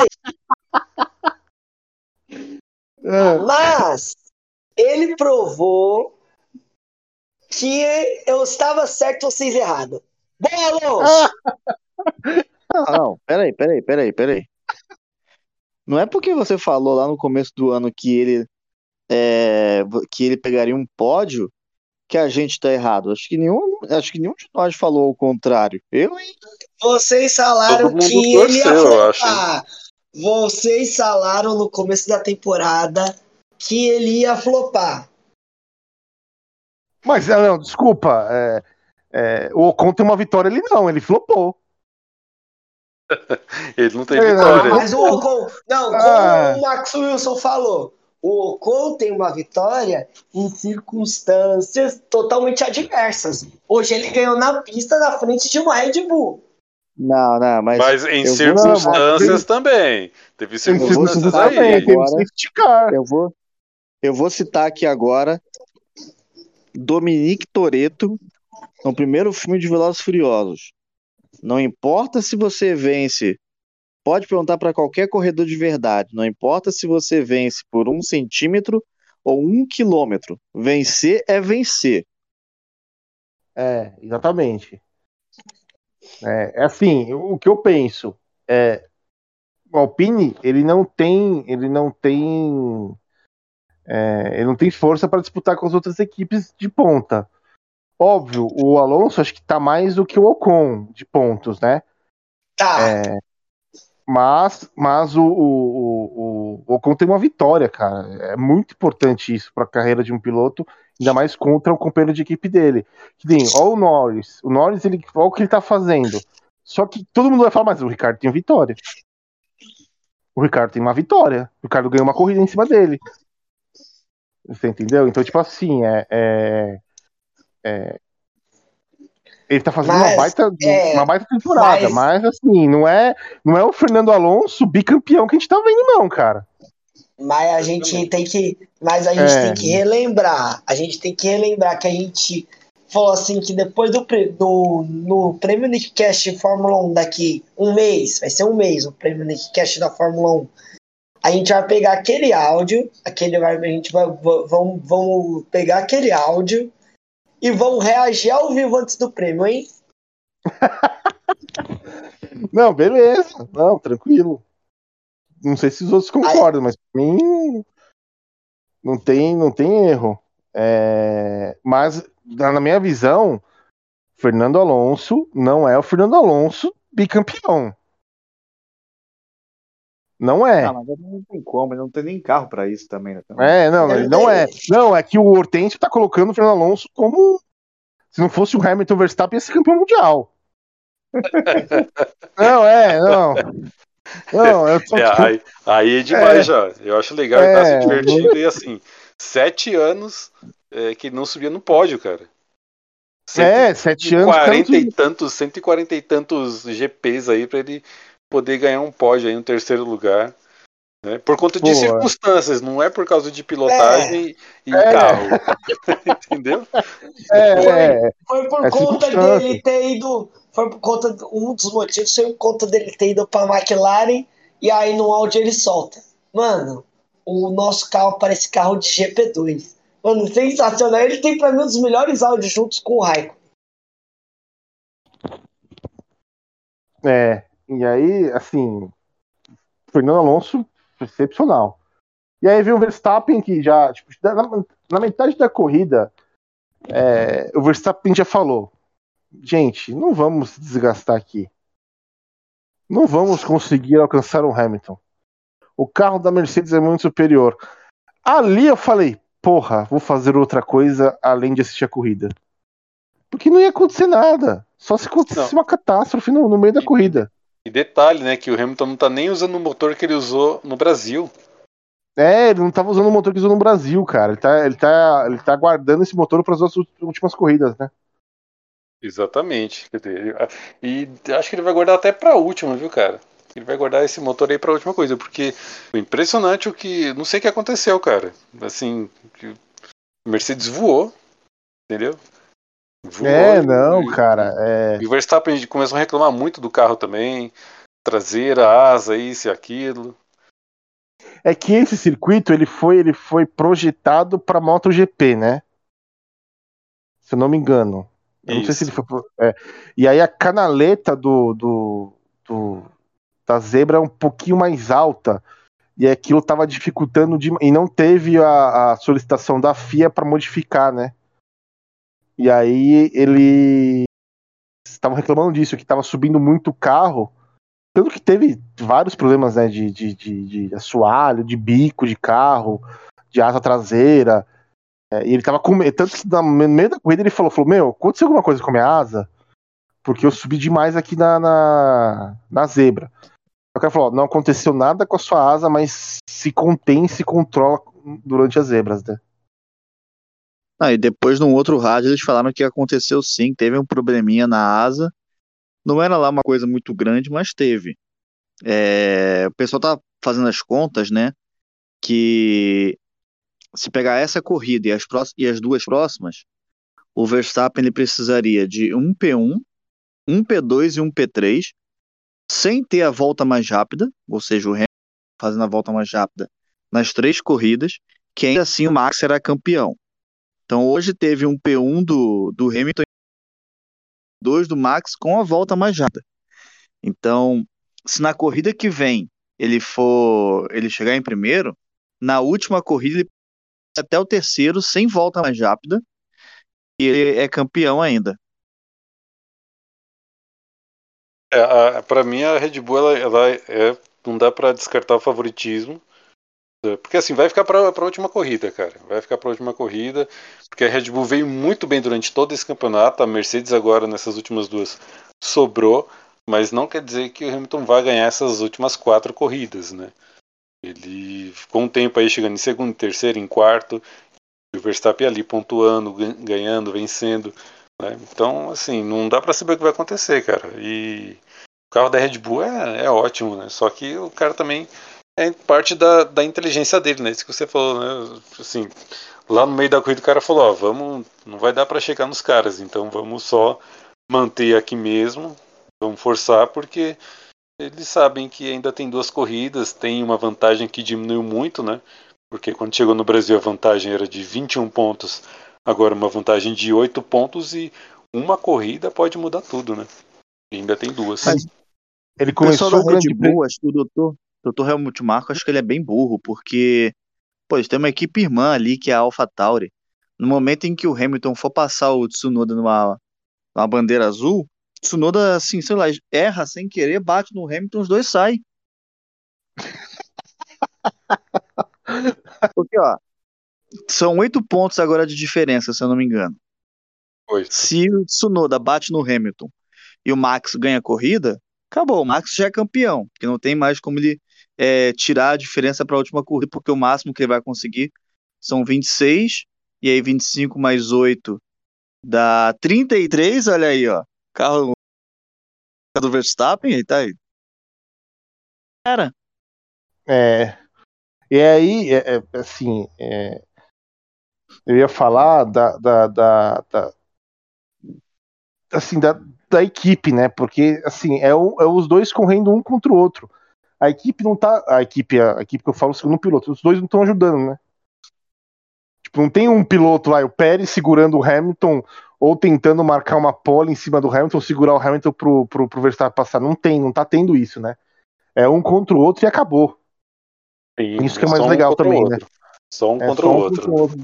É. mas, ele provou que eu estava certo, vocês errados. Bom, Alonso! Não, não, peraí, peraí, peraí, peraí. Não é porque você falou lá no começo do ano que ele, é, que ele pegaria um pódio que a gente tá errado. Acho que nenhum, acho que nenhum de nós falou o contrário. Eu, hein? Vocês Todo falaram mundo que ele ia torceu, eu acho, hein? flopar. Vocês falaram no começo da temporada que ele ia flopar. Mas, é, não, desculpa. É, é, o Ocon tem uma vitória, ele não, ele flopou. Ele não tem É, não, ele Ah, vitória. mas o flopou. Ocon. Não, Ah, como o Max Wilson falou, o Ocon tem uma vitória em circunstâncias totalmente adversas. Hoje ele ganhou na pista na frente de uma Red Bull. Não, não, mas Mas em eu vou não, citar mas aqui, circunstâncias também. Teve em eu vou circunstâncias citar circunstâncias aqui também, aí. teve agora, safety car. eu vou, eu vou citar aqui agora Dominique Toretto no primeiro filme de Velozes e Furiosos. Não importa se você vence, pode perguntar para qualquer corredor de verdade, não importa se você vence por um centímetro ou um quilômetro, vencer é vencer. É, exatamente. É, é assim, o que eu penso é o Alpine, ele não tem, ele não tem, é, ele não tem força para disputar com as outras equipes de ponta. Óbvio, o Alonso acho que tá mais do que o Ocon de pontos, né? Tá, Mas, mas o, o, o, o Ocon tem uma vitória, cara. É muito importante isso para a carreira de um piloto, ainda mais contra o companheiro de equipe dele. Que nem, ó o Norris. O Norris, ele, olha o que ele tá fazendo. Só que todo mundo vai falar, mas o Ricardo tem uma vitória. O Ricardo tem uma vitória. O Ricardo ganhou uma corrida em cima dele. Você entendeu? Então, tipo assim, é, é, é ele tá fazendo uma mas baita, uma é, baita temporada, mas, mas assim, não é, não é o Fernando Alonso bicampeão que a gente tá vendo, não, cara. mas a gente Exatamente. tem que, mas a gente É, tem que relembrar, a gente tem que relembrar que a gente falou assim que depois do, pre- do no prêmio Nickcast Fórmula um daqui um mês, vai ser um mês o prêmio Nickcast da Fórmula um. A gente vai pegar aquele áudio, aquele vai, a gente vai vamos, vamos pegar aquele áudio e vamos reagir ao vivo antes do prêmio, hein? não, beleza. Não, tranquilo. Não sei se os outros Aí, concordam, mas pra mim não tem, não tem erro. É, mas, na minha visão, Fernando Alonso não é o Fernando Alonso bicampeão. Não Ah, é. mas não tem como, ele não tem nem carro pra isso também, né? Também. É, não, ele ele não é. tem, Não, é que o Hortêncio tá colocando o Fernando Alonso como se não fosse o Hamilton Verstappen ia ser campeão mundial. Não, é, não. Não, eu tô. É, aí, aí é demais É, já. Eu acho legal e tá se é. divertindo. E assim, sete anos é, que não subia no pódio, cara. É, sete anos, o cara não. cento e quarenta e tantos, cento e quarenta e tantos G Ps aí pra ele poder ganhar um pódio aí no terceiro lugar. Né? Por conta de Pô, circunstâncias, não é por causa de é, pilotagem e é, carro. Entendeu? foi, é, é, foi por é conta circunstância. dele ter ido, foi por conta, um dos motivos foi por conta dele ter ido pra McLaren e aí no áudio ele solta. Mano, o nosso carro parece carro de G P dois. Mano, sensacional. Ele tem pra mim um dos melhores áudios juntos com o Raikkonen. É, e aí, assim, Fernando Alonso, excepcional. E aí vem o Verstappen, que já, tipo, na, na metade da corrida, é, o Verstappen já falou: gente, não vamos desgastar aqui. Não vamos conseguir alcançar o Hamilton. O carro da Mercedes é muito superior. Ali eu falei: porra, vou fazer outra coisa além de assistir a corrida. Porque não ia acontecer nada. Só se acontecesse Não. uma catástrofe no, no meio da E, corrida. e detalhe, né, que o Hamilton não tá nem usando o motor que ele usou no Brasil. É, ele não tava usando o motor que usou no Brasil, cara. Ele tá, ele tá, ele tá guardando esse motor para as últimas corridas, né? Exatamente. Quer dizer, e acho que ele vai guardar até pra última, viu, cara? Ele vai guardar esse motor aí pra última coisa, porque foi impressionante o que. Não sei o que aconteceu, cara. Assim, que o Mercedes voou, entendeu? Voou É, e, não, e, cara. É, e o Verstappen começou a reclamar muito do carro também. Traseira, asa, isso e aquilo. é que esse circuito ele foi, ele foi projetado para MotoGP, né? Se eu não me engano. Eu não sei se ele Isso. foi. pro- é. E aí a canaleta do, do, do- da zebra é um pouquinho mais alta. E aquilo tava dificultando de, e não teve a, a solicitação da F I A para modificar, né? E aí ele estavam reclamando disso, que estava subindo muito o carro. Tanto que teve vários problemas, né? De, de, de, de assoalho, de bico de carro, de asa traseira. É, e ele tava com medo. Tanto que no meio da corrida ele falou: falou Meu, aconteceu alguma coisa com a minha asa? Porque eu subi demais aqui na, na, na zebra. O cara falou: Não aconteceu nada com a sua asa, mas se contém, se controla durante as zebras, né? Ah, e depois num outro rádio eles falaram que aconteceu sim, teve um probleminha na asa. Não era lá uma coisa muito grande, mas teve. É, o pessoal tá fazendo as contas, né? Que se pegar essa corrida e as, pró- e as duas próximas, o Verstappen ele precisaria de um P um, um P dois e um P três, sem ter a volta mais rápida, ou seja, o Hamilton fazendo a volta mais rápida nas três corridas, que ainda assim o Max será campeão. Então hoje teve um P um do, do Hamilton dois do Max com a volta mais rápida. Então, se na corrida que vem ele for ele chegar em primeiro, na última corrida ele até o terceiro sem volta mais rápida e ele é campeão ainda. É, para mim a Red Bull ela, ela é, não dá para descartar o favoritismo, porque assim vai ficar para a última corrida, cara, vai ficar para a última corrida, porque a Red Bull veio muito bem durante todo esse campeonato, a Mercedes agora nessas últimas duas sobrou, mas não quer dizer que o Hamilton vai ganhar essas últimas quatro corridas, né? Ele ficou um tempo aí chegando em segundo, em terceiro, em quarto, e o Verstappen ali pontuando, ganhando, vencendo, né? Então, assim, não dá para saber o que vai acontecer, cara. E o carro da Red Bull é, é ótimo, né? Só que o cara também é parte da, da inteligência dele, né? Isso que você falou, né? Assim, lá no meio da corrida o cara falou, ó, vamos, não vai dar para chegar nos caras, então vamos só manter aqui mesmo, vamos forçar, porque eles sabem que ainda tem duas corridas, tem uma vantagem que diminuiu muito, né? Porque quando chegou no Brasil a vantagem era de vinte e um pontos, agora uma vantagem de oito pontos e uma corrida pode mudar tudo, né? E ainda tem duas. Mas Ele o pessoal da começou o Red grande Bull, prêmio. acho que o doutor, doutor Helmut Marko, acho que ele é bem burro, porque, pô, eles têm uma equipe irmã ali, que é a AlphaTauri. No momento em que o Hamilton for passar o Tsunoda numa, numa bandeira azul, Tsunoda, assim, sei lá, erra sem querer, bate no Hamilton, os dois saem. Porque, ó, são oito pontos agora de diferença, se eu não me engano. Oito. Se o Tsunoda bate no Hamilton e o Max ganha a corrida, acabou, o Max já é campeão, porque não tem mais como ele é, tirar a diferença para a última corrida, porque o máximo que ele vai conseguir são vinte e seis, e aí vinte e cinco mais oito dá trinta e três, olha aí, ó, carro do Verstappen, ele tá aí. Cara, É, e aí, é, é, assim, é, eu ia falar da, da, da, da- assim, da, da equipe, né? Porque, assim, é, o- é os dois correndo um contra o outro. A equipe não tá. A equipe, a, equipe que eu falo, o segundo piloto, os dois não estão ajudando, né? Tipo, não tem um piloto lá, o Pérez segurando o Hamilton ou tentando marcar uma pole em cima do Hamilton, segurar o Hamilton pro, pro, pro Verstappen passar. Não tem, não tá tendo isso, né? É um contra o outro e acabou. Sim, Isso que é é mais só um legal contra o também, né? outro. Só um É contra o só um contra outro. o outro.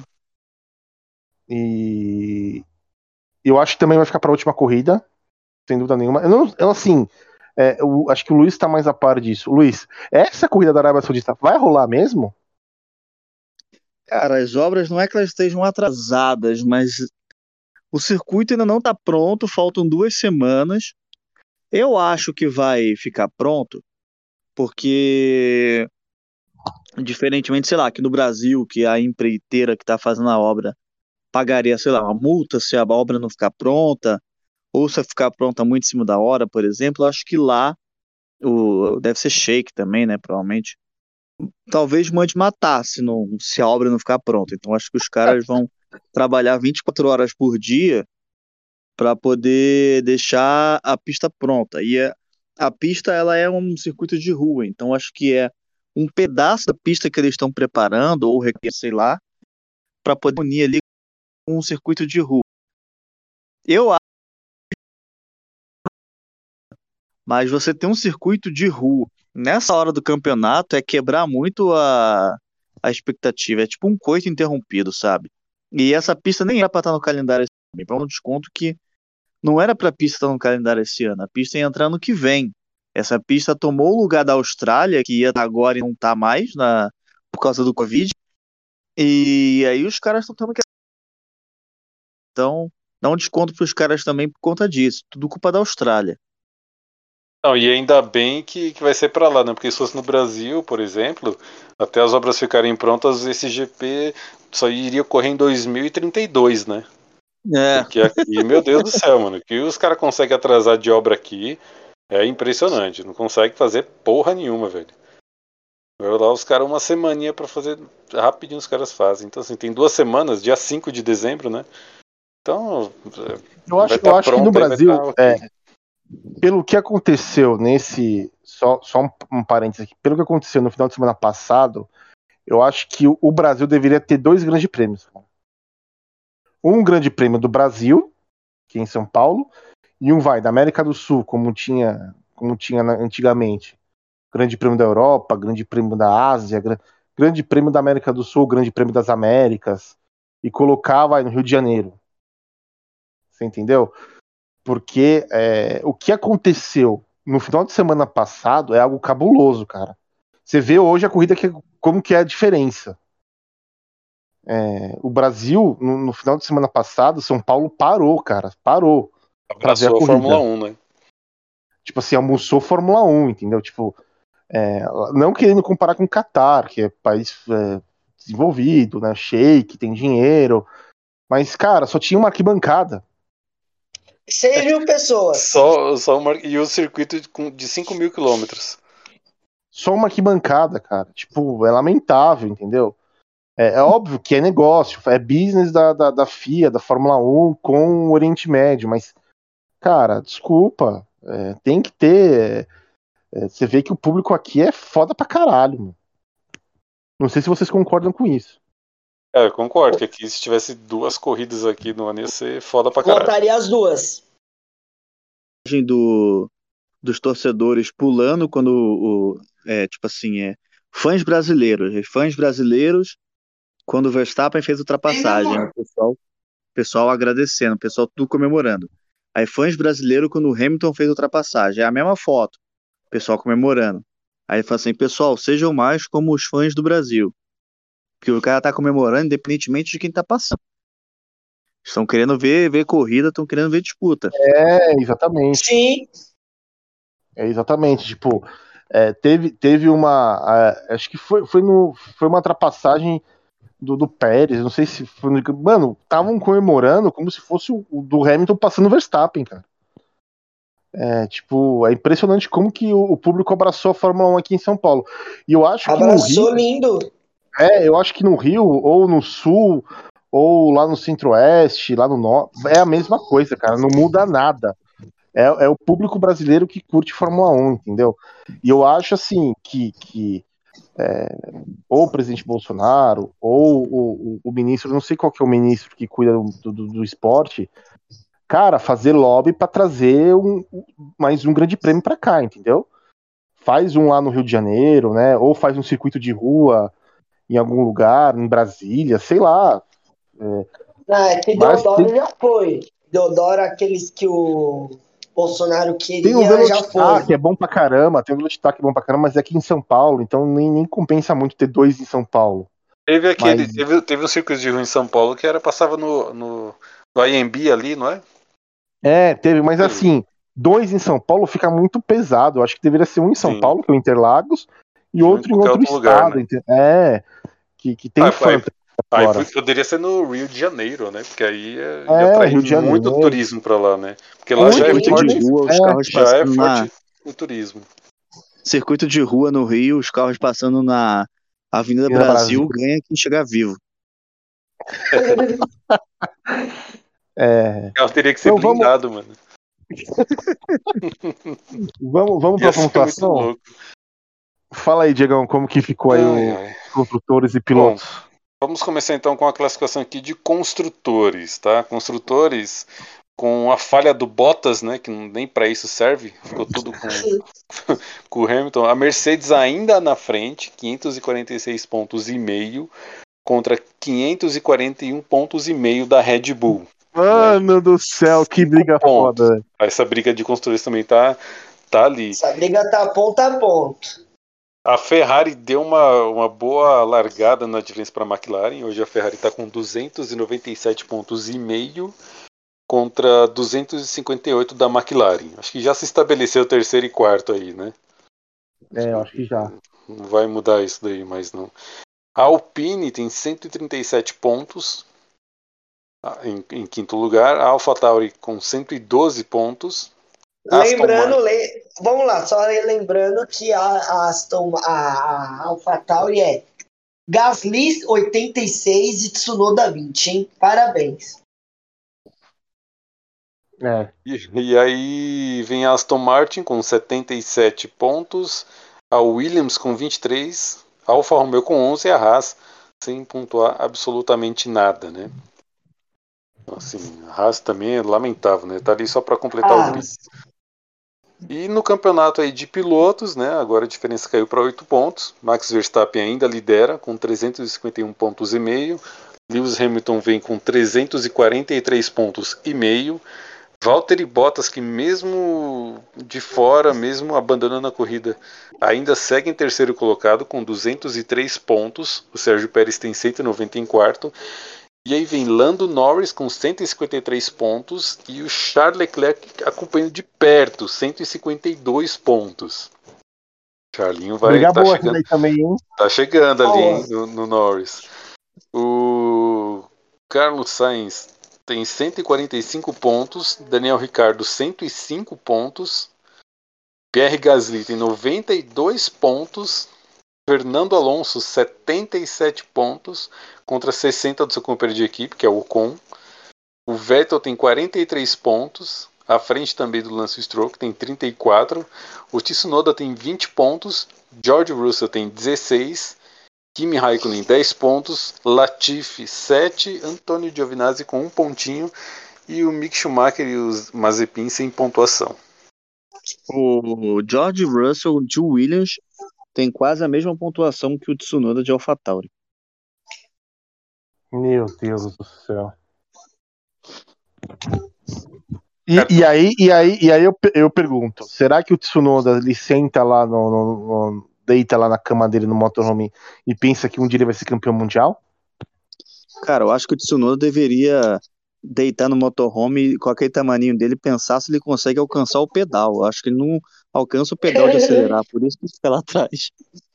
E eu acho que também vai ficar para a última corrida, sem dúvida nenhuma. Eu, não, eu assim, é, eu acho que o Luiz está mais a par disso. Luiz, essa corrida da Arábia Saudita vai rolar mesmo? cara, as obras não é que elas estejam atrasadas, mas o circuito ainda não tá pronto, faltam duas semanas. Eu acho que vai ficar pronto, porque diferentemente, sei lá, aqui no Brasil, que a empreiteira que está fazendo a obra pagaria, sei lá, uma multa se a obra não ficar pronta, ou se ficar pronta muito em cima da hora, por exemplo, eu acho que lá o, deve ser shake também, né? Provavelmente. Talvez mande matar se, não, se a obra não ficar pronta. Então acho que os caras vão trabalhar vinte e quatro horas por dia para poder deixar a pista pronta. E é, a pista ela é um circuito de rua, então acho que é um pedaço da pista que eles estão preparando, ou sei lá, para poder unir ali com um circuito de rua. Eu acho, mas você tem um circuito de rua nessa hora do campeonato é quebrar muito a, a expectativa. É tipo um coito interrompido, sabe? E essa pista nem era para estar no calendário esse ano. Então, um desconto que não era para a pista estar no calendário esse ano. A pista ia entrar no que vem. Essa pista tomou o lugar da Austrália, que ia estar agora e não está mais na, por causa do Covid. E aí os caras estão tendo que. Então, dá um desconto para os caras também por conta disso. Tudo culpa da Austrália. Não, e ainda bem que, que vai ser para lá, né? Porque se fosse no Brasil, por exemplo, até as obras ficarem prontas, esse G P só iria ocorrer em dois mil e trinta e dois, né? É. Porque aqui, meu Deus do céu, mano, que os caras conseguem atrasar de obra aqui é impressionante. Não consegue fazer porra nenhuma, velho. Eu lá os caras uma semaninha pra fazer rapidinho os caras fazem. Então assim, tem duas semanas, dia cinco de dezembro, né? Então Eu vai acho, estar eu tá acho que no pronto aí, vai estar Brasil, tá é, ok. pelo que aconteceu nesse. Só, só um, um parênteses aqui. Pelo que aconteceu no final de semana passado, eu acho que o, o Brasil deveria ter dois grandes prêmios. Um grande prêmio do Brasil, aqui em São Paulo, e um vai da América do Sul, como tinha, como tinha antigamente, Grande Prêmio da Europa, Grande Prêmio da Ásia, Grande Prêmio da América do Sul, Grande Prêmio das Américas, e colocava aí no Rio de Janeiro. Você entendeu? Porque é, o que aconteceu no final de semana passado é algo cabuloso, cara. Você vê hoje a corrida, que, como que é a diferença. É, o Brasil, no, no final de semana passado, São Paulo parou, cara. Parou. Pra ver a Abraçou a corrida. Fórmula um, né? Tipo assim, almoçou Fórmula um, entendeu? Tipo, é, não querendo comparar com o Catar, que é país é, desenvolvido, né? Shake, tem dinheiro. Mas, cara, só tinha uma arquibancada. seis mil pessoas. Só, só uma, e o circuito de, de cinco mil quilômetros. Só uma arquibancada, cara. Tipo, é lamentável, entendeu? É, é óbvio que é negócio, é business da, da, da F I A, da Fórmula um com o Oriente Médio, mas, cara, desculpa, é, tem que ter. É, você vê que o público aqui é foda pra caralho, mano. Não sei se vocês concordam com isso. É, eu concordo que aqui se tivesse duas corridas aqui no ano ia ser foda pra caralho. Voltaria as duas. Do, dos torcedores pulando quando o, é, tipo assim, é fãs brasileiros, fãs brasileiros quando o Verstappen fez ultrapassagem, o pessoal, pessoal agradecendo, o pessoal tudo comemorando. Aí fãs brasileiros quando o Hamilton fez ultrapassagem, é a mesma foto, o pessoal comemorando. Aí fala assim, pessoal, sejam mais como os fãs do Brasil, porque o cara tá comemorando independentemente de quem tá passando. Estão querendo ver, ver corrida, estão querendo ver disputa. É, exatamente. Sim. É exatamente, tipo, é, teve, teve uma. É, acho que foi, foi, no, foi uma ultrapassagem do, do Pérez, não sei se foi. Mano, estavam comemorando como se fosse o, o do Hamilton passando o Verstappen, cara. É, tipo, é impressionante como que o, o público abraçou a Fórmula um aqui em São Paulo. E eu acho Abraçou que no Rio. lindo. É, eu acho que no Rio, ou no Sul, ou lá no Centro-Oeste, lá no Norte, é a mesma coisa, cara. Não muda nada. É, é o público brasileiro que curte Fórmula um, entendeu? E eu acho assim que, que é, ou o presidente Bolsonaro, ou o, o, o ministro, não sei qual que é o ministro que cuida do, do, do esporte, cara, fazer lobby para trazer um, mais um grande prêmio para cá, entendeu? Faz um lá no Rio de Janeiro, né? Ou faz um circuito de rua em algum lugar, em Brasília, sei lá. É, Ah, é que mas Deodoro tem, já foi. Deodoro, aqueles que o Bolsonaro tem o queria, já Velocitar, foi. que é bom pra caramba, tem o Velocitar que é bom pra caramba, mas é aqui em São Paulo, então nem, nem compensa muito ter dois em São Paulo. Teve aquele, Mas teve, teve um circuito de rua em São Paulo que era passava no, no, no I M B ali, não é? é, teve, mas Teve. assim, dois em São Paulo fica muito pesado. Eu acho que deveria ser um em São Sim. Paulo, que é o Interlagos, e E um em outro em qualquer outro outro lugar, estado. né? ente- É, que, que tem Ah, fã aí, aí agora. poderia ser no Rio de Janeiro, né? Porque aí ia, ia É, atrair Rio de muito Janeiro. turismo pra lá, né? Porque lá já é Muito, Circuito de forte, muito, rua, os é, carros já é passando na forte o turismo. circuito de rua no Rio, os carros passando na Avenida Avenida Brasil. Brasil, ganha quem chegar vivo. É, O carro teria que ser então vamos, blindado, mano. vamos, vamos Ia pra ser muito pontuação? louco. Fala aí, Diegão, como que ficou aí Ai, o- ai. os construtores e Bom, pilotos? vamos começar então com a classificação aqui de construtores, tá? Construtores com a falha do Bottas, né? Que nem para isso serve, ficou tudo com, com o Hamilton. A Mercedes ainda na frente, quinhentos e quarenta e seis pontos e meio contra quinhentos e quarenta e um pontos e meio da Red Bull. Mano do céu, que Cinco briga pontos. foda. Essa briga de construtores também tá, tá ali. Essa briga tá ponto a ponto. A Ferrari deu uma, uma boa largada na diferença para a McLaren. Hoje a Ferrari está com duzentos e noventa e sete pontos e meio contra duzentos e cinquenta e oito da McLaren. Acho que já se estabeleceu o terceiro e quarto aí, né? É, eu acho que já. Não vai mudar isso daí mais não. A Alpine tem cento e trinta e sete pontos em, em quinto lugar. A AlphaTauri com cento e doze pontos. Lembrando, le... vamos lá, só lembrando que a Aston, a, a AlphaTauri é Gasly oitenta e seis e Tsunoda vinte, hein? Parabéns. É. E, e aí vem a Aston Martin com setenta e sete pontos, a Williams com vinte e três, a Alfa Romeo com onze e a Haas sem pontuar absolutamente nada, né? Assim, a Haas também é lamentável, né? Tá ali só para completar Ah, o grid. E no campeonato aí de pilotos, né? Agora a diferença caiu para oito pontos. Max Verstappen ainda lidera com trezentos e cinquenta e um pontos e meio. Lewis Hamilton vem com trezentos e quarenta e três pontos e meio. Valtteri Bottas, que mesmo de fora, mesmo abandonando a corrida, ainda segue em terceiro colocado com duzentos e três pontos. O Sérgio Pérez tem cento e noventa em quarto. E aí vem Lando Norris com cento e cinquenta e três pontos e o Charles Leclerc acompanhando de perto, cento e cinquenta e dois pontos. Charlinho vai Briga tá boa essa chegando, daí também, hein? tá chegando ali, Boa. hein, no, no Norris. O Carlos Sainz tem cento e quarenta e cinco pontos, Daniel Ricciardo cento e cinco pontos, Pierre Gasly tem noventa e dois pontos, Fernando Alonso setenta e sete pontos contra sessenta do seu companheiro de equipe, que é o Ocon. O Vettel tem quarenta e três pontos, à frente também do Lance Stroll, que tem trinta e quatro. O Tsunoda tem vinte pontos, George Russell tem dezesseis, Kimi Raikkonen dez pontos, Latifi sete, Antonio Giovinazzi com um pontinho e o Mick Schumacher e os Mazepin sem pontuação. O George Russell de Williams tem quase a mesma pontuação que o Tsunoda de AlphaTauri. Meu Deus do céu. E, e aí, e aí, e aí eu, eu pergunto, será que o Tsunoda ele senta lá no, no, no deita lá na cama dele no motorhome e pensa que um dia ele vai ser campeão mundial? Cara, eu acho que o Tsunoda deveria deitar no motorhome com aquele tamaninho dele e pensar se ele consegue alcançar o pedal. Eu acho que ele não alcança o pedal de acelerar, por isso que fica lá atrás.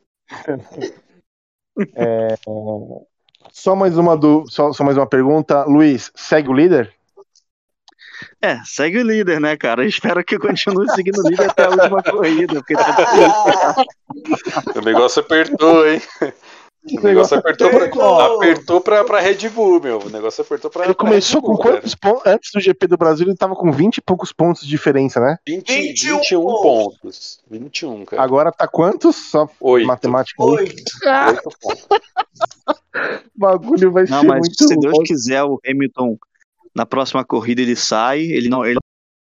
É, só mais uma do, só, só mais uma pergunta, Luiz, segue o líder? É, segue o líder, né, cara? Eu espero que continue seguindo o líder até a última corrida, porque tá difícil. O negócio apertou, hein? O negócio apertou pra, apertou pra, pra Red Bull, meu. O negócio apertou pra. Ele pra começou Red Bull, com quantos pontos? Antes do G P do Brasil, ele tava com vinte e poucos pontos de diferença, né? vinte, vinte e um vinte e um pontos. vinte e um, cara. Agora tá quantos? Só Oito. matemática aí. Oito. oito pontos. O bagulho vai Não, ser mas muito se Deus louco. quiser, o Hamilton, na próxima corrida, ele sai, ele não. Ele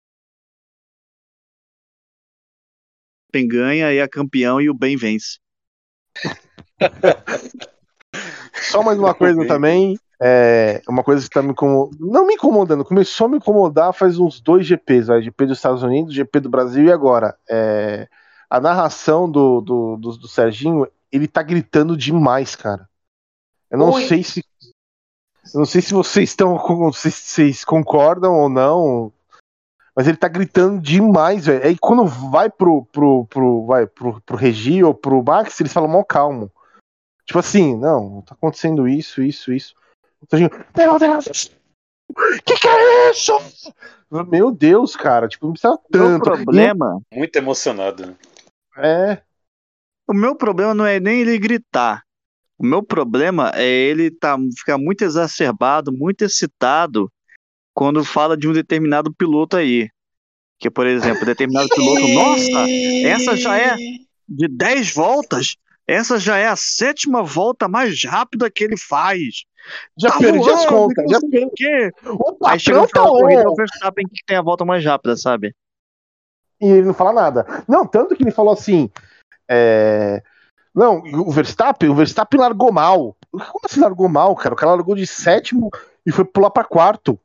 ganha e é campeão e o bem vence. Só mais uma coisa também, é, uma coisa que tá me incomodando, não me incomodando, começou a me incomodar faz uns dois G Ps, vai, G P dos Estados Unidos, G P do Brasil e agora. É, a narração do, do, do, do Serginho, ele tá gritando demais, cara. Eu não Ui. sei se. Eu não sei se vocês estão. Se vocês concordam ou não. Mas ele tá gritando demais, velho. Aí quando vai pro, pro, pro, vai, pro, pro Regi ou pro Max, eles falam mal calmo. Tipo assim, não, tá acontecendo isso, isso, isso. Meu Deus! Que que é isso? Meu Deus, cara, tipo, não precisa O meu tanto. problema, Muito emocionado. Né? É, o meu problema não é nem ele gritar. O meu problema é ele tá, ficar muito exacerbado, muito excitado quando fala de um determinado piloto aí. Que, por exemplo, determinado piloto, nossa, essa já é de dez voltas, essa já é a sétima volta mais rápida que ele faz. já Tá perdi as voando, contas. não Já sei perdi. o quê. O Aí chega patrão no final tá da corrida, é o on. Verstappen que tem a volta mais rápida, sabe? E ele não fala nada. Não, tanto que ele falou assim. É... Não, o Verstappen, o Verstappen largou mal. Como assim largou mal, cara? O cara largou de sétimo e foi pular pra quarto.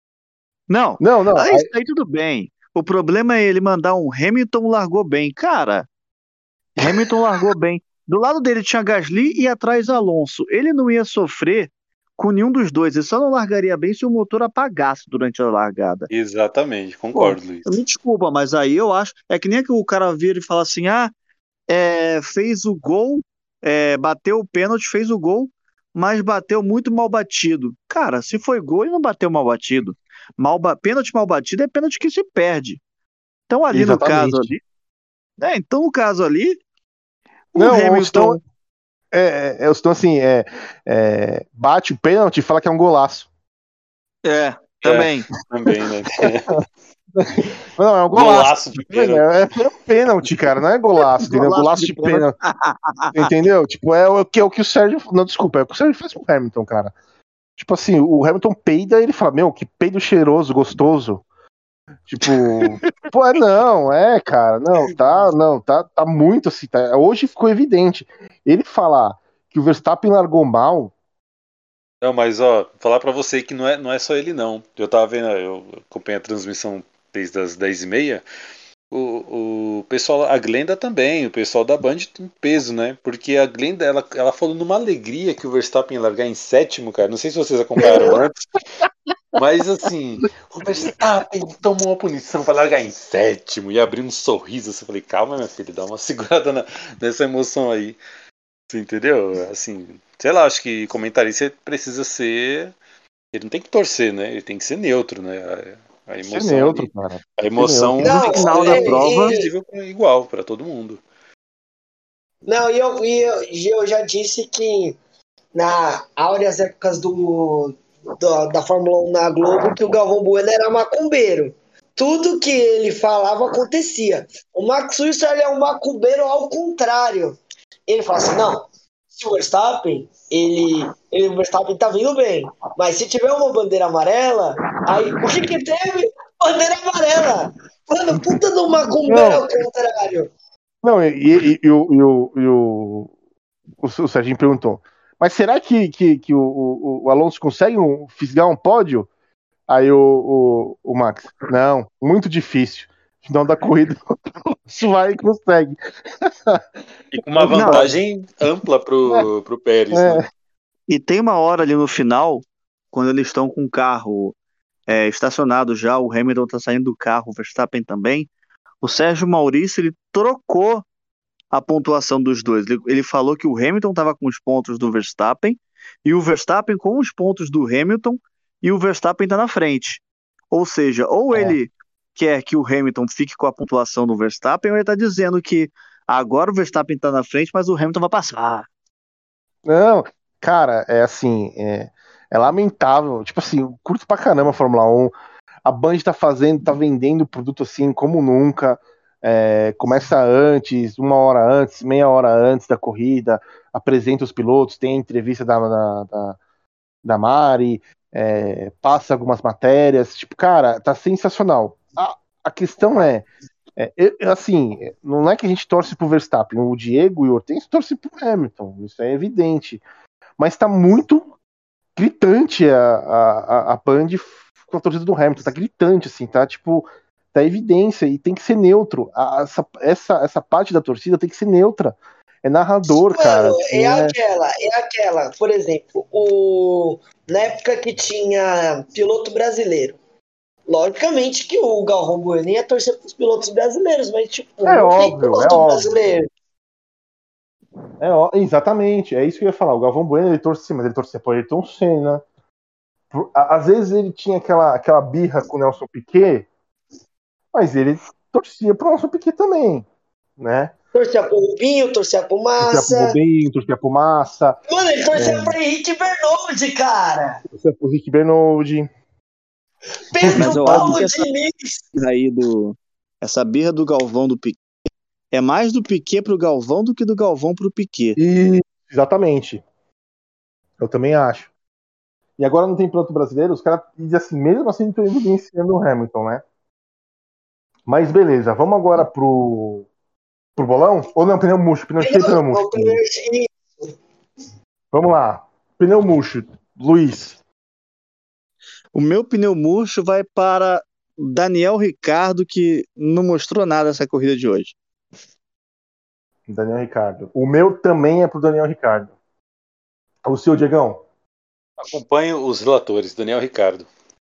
Não, Não, não. aí, Aí, aí tudo bem. O problema é ele mandar um Hamilton largou bem. Cara, Hamilton largou bem. Do lado dele tinha Gasly e atrás Alonso. Ele não ia sofrer com nenhum dos dois. Ele só não largaria bem se o motor apagasse durante a largada. Exatamente, Pô, concordo, Luiz. me desculpa, mas aí eu acho. É que nem que o cara vira e fala assim: ah, é, fez o gol, é, bateu o pênalti, fez o gol, mas bateu muito mal batido. Cara, se foi gol, ele não bateu mal batido. Mal ba... Pênalti mal batido é pênalti que se perde. Então, ali no exatamente. caso ali. É, então, no caso ali, o Não, Hamilton. estão, é, é, estão assim, é, é, bate o pênalti e fala que é um golaço. É, também. Também, né? Não, é um Golaço golaço. de pênalti. É, é pênalti, cara, não é golaço, entendeu? Golaço Golaço de de pênalti. Entendeu? Tipo, é o que, é o que o Sérgio. Não, desculpa, é o que o Sérgio faz com o Hamilton, cara. Tipo assim, o Hamilton peida e ele fala, meu, que peido cheiroso, gostoso. Tipo, pô, é não, é, cara, não, tá, não, tá, tá muito assim, tá, hoje ficou evidente. Ele falar que o Verstappen largou mal, Não, mas ó, falar pra você que não é, não é só ele não. Eu tava vendo, eu acompanho a transmissão desde as dez e meia. O, o pessoal, a Glenda também, o pessoal da Band tem peso, né? Porque a Glenda, ela, ela falou numa alegria que o Verstappen ia largar em sétimo, cara. Não sei se vocês acompanharam antes, mas assim, o Verstappen tomou uma punição para largar em sétimo e abriu um sorriso. Eu falei, calma, minha filha, dá uma segurada na- nessa emoção aí. Você entendeu? Assim, sei lá, acho que comentarista precisa ser. Ele não tem que torcer, né? Ele tem que ser neutro, né? A, a tem que ser emoção neutro, ali. cara. A Tem que ser emoção neutro. Não, tem que Final da é, ser prova. e, visível pra- igual para todo mundo. não, e eu, e eu, e eu já disse que na áureas épocas do, da, da Fórmula um na Globo, que o Galvão Bueno era macumbeiro. Tudo que ele falava acontecia. O Max Wilson ele é um macumbeiro ao contrário. Ele fala assim, não, se o Verstappen, ele, ele, o Verstappen tá vindo bem, mas se tiver uma bandeira amarela, aí o que que teve? Bandeira amarela. Mano, puta do macumbeiro Não, ao contrário. não, e, e, e, o, e, o, e o, o, o Serginho perguntou, mas será que, que, que o, o, o Alonso consegue um, fisgar um pódio? Aí o, o, o Max, não, muito difícil. Final da corrida, isso vai e consegue. E com uma Não, vantagem ampla pro, pro Pérez, né? É, e tem uma hora ali no final, quando eles estão com o carro é, estacionado já, o Hamilton tá saindo do carro, o Verstappen também. O Sérgio Maurício, ele trocou a pontuação dos dois. Ele, ele falou que o Hamilton estava com os pontos do Verstappen e o Verstappen com os pontos do Hamilton e o Verstappen está na frente. Ou seja, ou é. ele quer que o Hamilton fique com a pontuação do Verstappen ou ele está dizendo que agora o Verstappen está na frente, mas o Hamilton vai passar. Não, cara, é assim, é, é lamentável. Tipo assim, eu curto pra caramba a Fórmula um. A Band tá fazendo, tá vendendo o produto assim como nunca. É, começa antes, uma hora antes, meia hora antes da corrida, apresenta os pilotos, tem entrevista da, da, da, da Mari, é, passa algumas matérias. Tipo, cara, tá sensacional. A, a questão é, é, eu- assim, não é que a gente torce pro Verstappen, o Diego e o Hortêncio torcem pro Hamilton, isso é evidente. Mas tá muito gritante a, a, a Band com a torcida do Hamilton, tá gritante, assim, tá tipo, tá evidência e tem que ser neutro. A- essa, essa, essa parte da torcida tem que ser neutra. É narrador, Mano, cara. Tipo, é não é. aquela, é aquela, por exemplo, o, na época que tinha piloto brasileiro. Logicamente que o Galvão Bueno ia torcer para os pilotos brasileiros, mas tipo, É não tem óbvio, é piloto óbvio. brasileiro. É, ó- exatamente, é isso que eu ia falar. O Galvão Bueno ele torcia, mas ele torcia por Ayrton Senna. Por- a- às vezes ele tinha aquela, aquela birra com o Nelson Piquet, mas ele torcia pro Nelson Piquet também, né? Torcia pro Rubinho, torcia pro Torcia pro Massa. Rubinho, torcia pro Massa, Mano, ele torcia pra Henrique Bernoulli, cara. torcia pro Rick Bernoldi. Mas Pedro eu acho Paulo que essa Diniz. birra aí do essa birra do Galvão do Piquet é mais do Piquet pro Galvão do que do Galvão pro Piquet. E exatamente, eu também acho. E agora não tem piloto brasileiro, os caras dizem assim, mesmo assim estão evidenciando o Hamilton, né? Mas beleza, vamos agora pro, pro bolão? Ou não, pneu murcho, pneu cheio, pneu murcho. O primeiro time. Vamos lá, pneu murcho, Luiz. O meu pneu murcho vai para Daniel Ricciardo, que não mostrou nada essa corrida de hoje. Daniel Ricciardo. O meu também é pro Daniel Ricciardo. O seu, Diegão? Acompanho os relatores, Daniel Ricardo.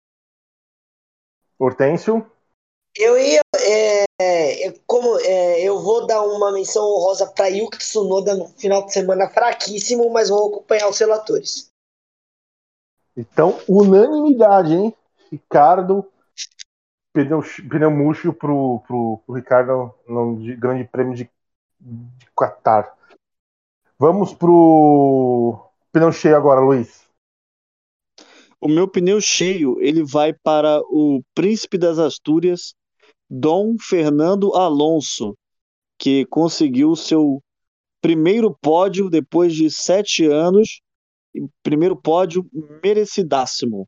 Hortêncio? Eu ia. É, é, como, é, eu vou dar uma menção honrosa para Yuki Tsunoda no final de semana fraquíssimo, mas vou acompanhar os relatores. Então, unanimidade, hein? Ricardo, pneu, pneu murcho pro, pro, pro Ricardo no de- Grande Prêmio de, de Qatar. Vamos pro pneu cheio agora, Luiz. O meu pneu cheio, ele vai para o Príncipe das Astúrias, Dom Fernando Alonso, que conseguiu o seu primeiro pódio depois de sete anos Primeiro pódio, merecidássimo.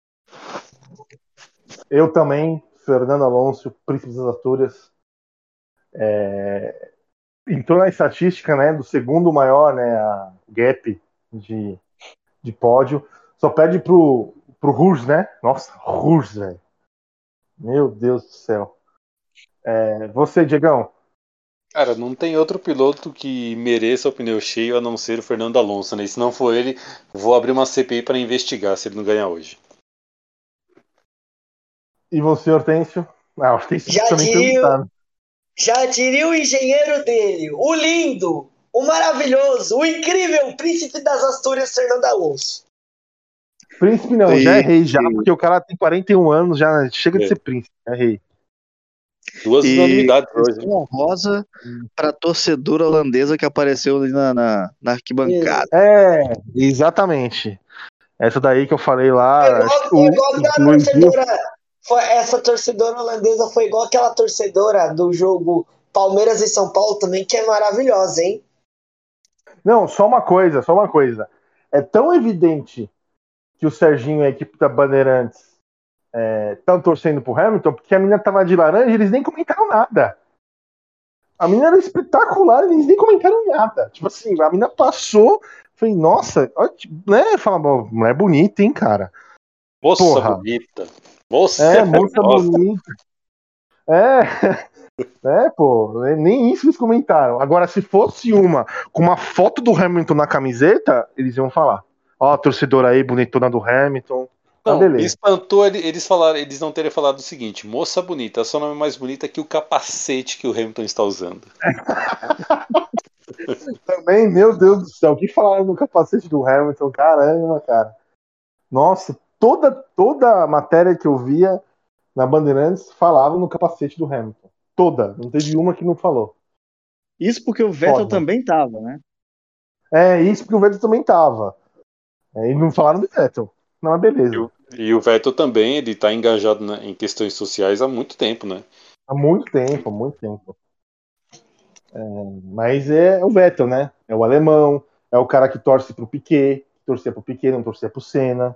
Eu também, Fernando Alonso, Príncipe das Astúrias. É... Entrou na estatística, né, do segundo maior, né, a gap de, de pódio. Só perde pro, pro Rouge, né? Nossa, Rouge, velho. Meu Deus do céu. É... Você, Diegão? Cara, não tem outro piloto que mereça o pneu cheio a não ser o Fernando Alonso, né? E se não for ele, vou abrir uma C P I para investigar se ele não ganhar hoje. E você, Hortêncio? Ah, Hortêncio Já também diria, perguntaram. já diria o engenheiro dele, o lindo, o maravilhoso, o incrível príncipe das Astúrias, Fernando Alonso. Príncipe não, E- já é rei já, porque o cara tem quarenta e um anos, já chega de É. ser príncipe, é rei. Duas E unanimidades hoje. menção honrosa para a torcedora holandesa que apareceu ali na, na, na arquibancada. É, exatamente. Essa daí que eu falei lá, Foi acho igual, que foi o, igual o aquela Luiz Gil- torcedora. Foi, essa torcedora holandesa foi igual aquela torcedora do jogo Palmeiras e São Paulo também, que é maravilhosa, hein? Não, só uma coisa, só uma coisa. É tão evidente que o Serginho e a equipe da Bandeirantes estão torcendo pro Hamilton, porque a menina tava de laranja e eles nem comentaram nada. A menina era espetacular e eles nem comentaram nada. Tipo assim, a menina passou, falei, nossa, olha, né? Fala, mulher bonita, hein, cara? Moça Porra. bonita. Moça É, moça formosa. bonita. É, é, pô, nem isso eles comentaram. Agora, se fosse uma com uma foto do Hamilton na camiseta, eles iam falar. Ó, a torcedora aí, bonitona do Hamilton. Mas Não, me beleza. espantou ele- eles falaram, eles não terem falado o seguinte: moça bonita, seu nome é mais bonita que o capacete que o Hamilton está usando. Também, meu Deus do céu, o que falaram no capacete do Hamilton? Caramba, cara. Nossa, toda, toda a matéria que eu via na Bandeirantes falava no capacete do Hamilton. Toda. Não teve uma que não falou. Isso porque o Vettel Foda. também estava, né? É, isso porque o Vettel também tava. É, e não falaram do Vettel. Não, mas E beleza. o, e o Vettel também, ele está engajado na- em questões sociais há muito tempo, né? Há muito tempo, há muito tempo. É, mas é o Vettel, né? É o alemão, é o cara que torce pro Piquet, que torcia pro Piquet, não torcia pro Senna.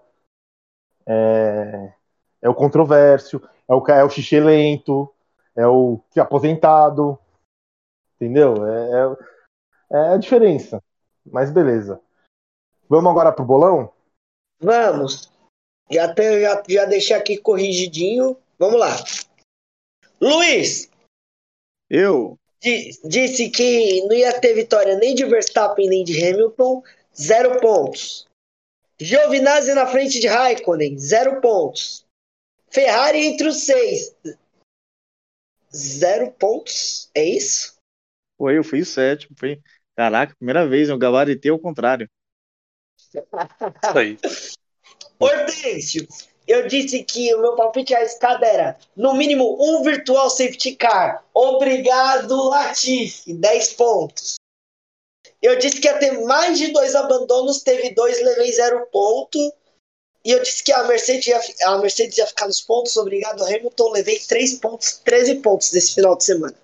É, é o controvérsio, é o, ca- é o xixi lento, é o que é aposentado. Entendeu? É, é, é a diferença. Mas beleza. Vamos agora pro bolão? Vamos. Já, te, já, já deixei aqui corrigidinho. Vamos lá. Luiz Eu, di- disse que não ia ter vitória nem de Verstappen nem de Hamilton. Zero pontos. Giovinazzi na frente de Raikkonen. Zero pontos. Ferrari entre os seis. Zero pontos. É isso? foi, eu fui o sétimo. Foi... Caraca, primeira vez, eu gabaritei ao contrário. Isso aí. Hortêncio, eu disse que o meu palpite arriscado era, no mínimo, um virtual safety car. Obrigado, Latifi. dez pontos. Eu disse que ia ter mais de dois abandonos, teve dois, levei zero ponto. E eu disse que a Mercedes ia, a Mercedes ia ficar nos pontos, obrigado, Hamilton. Levei três pontos, treze pontos desse final de semana.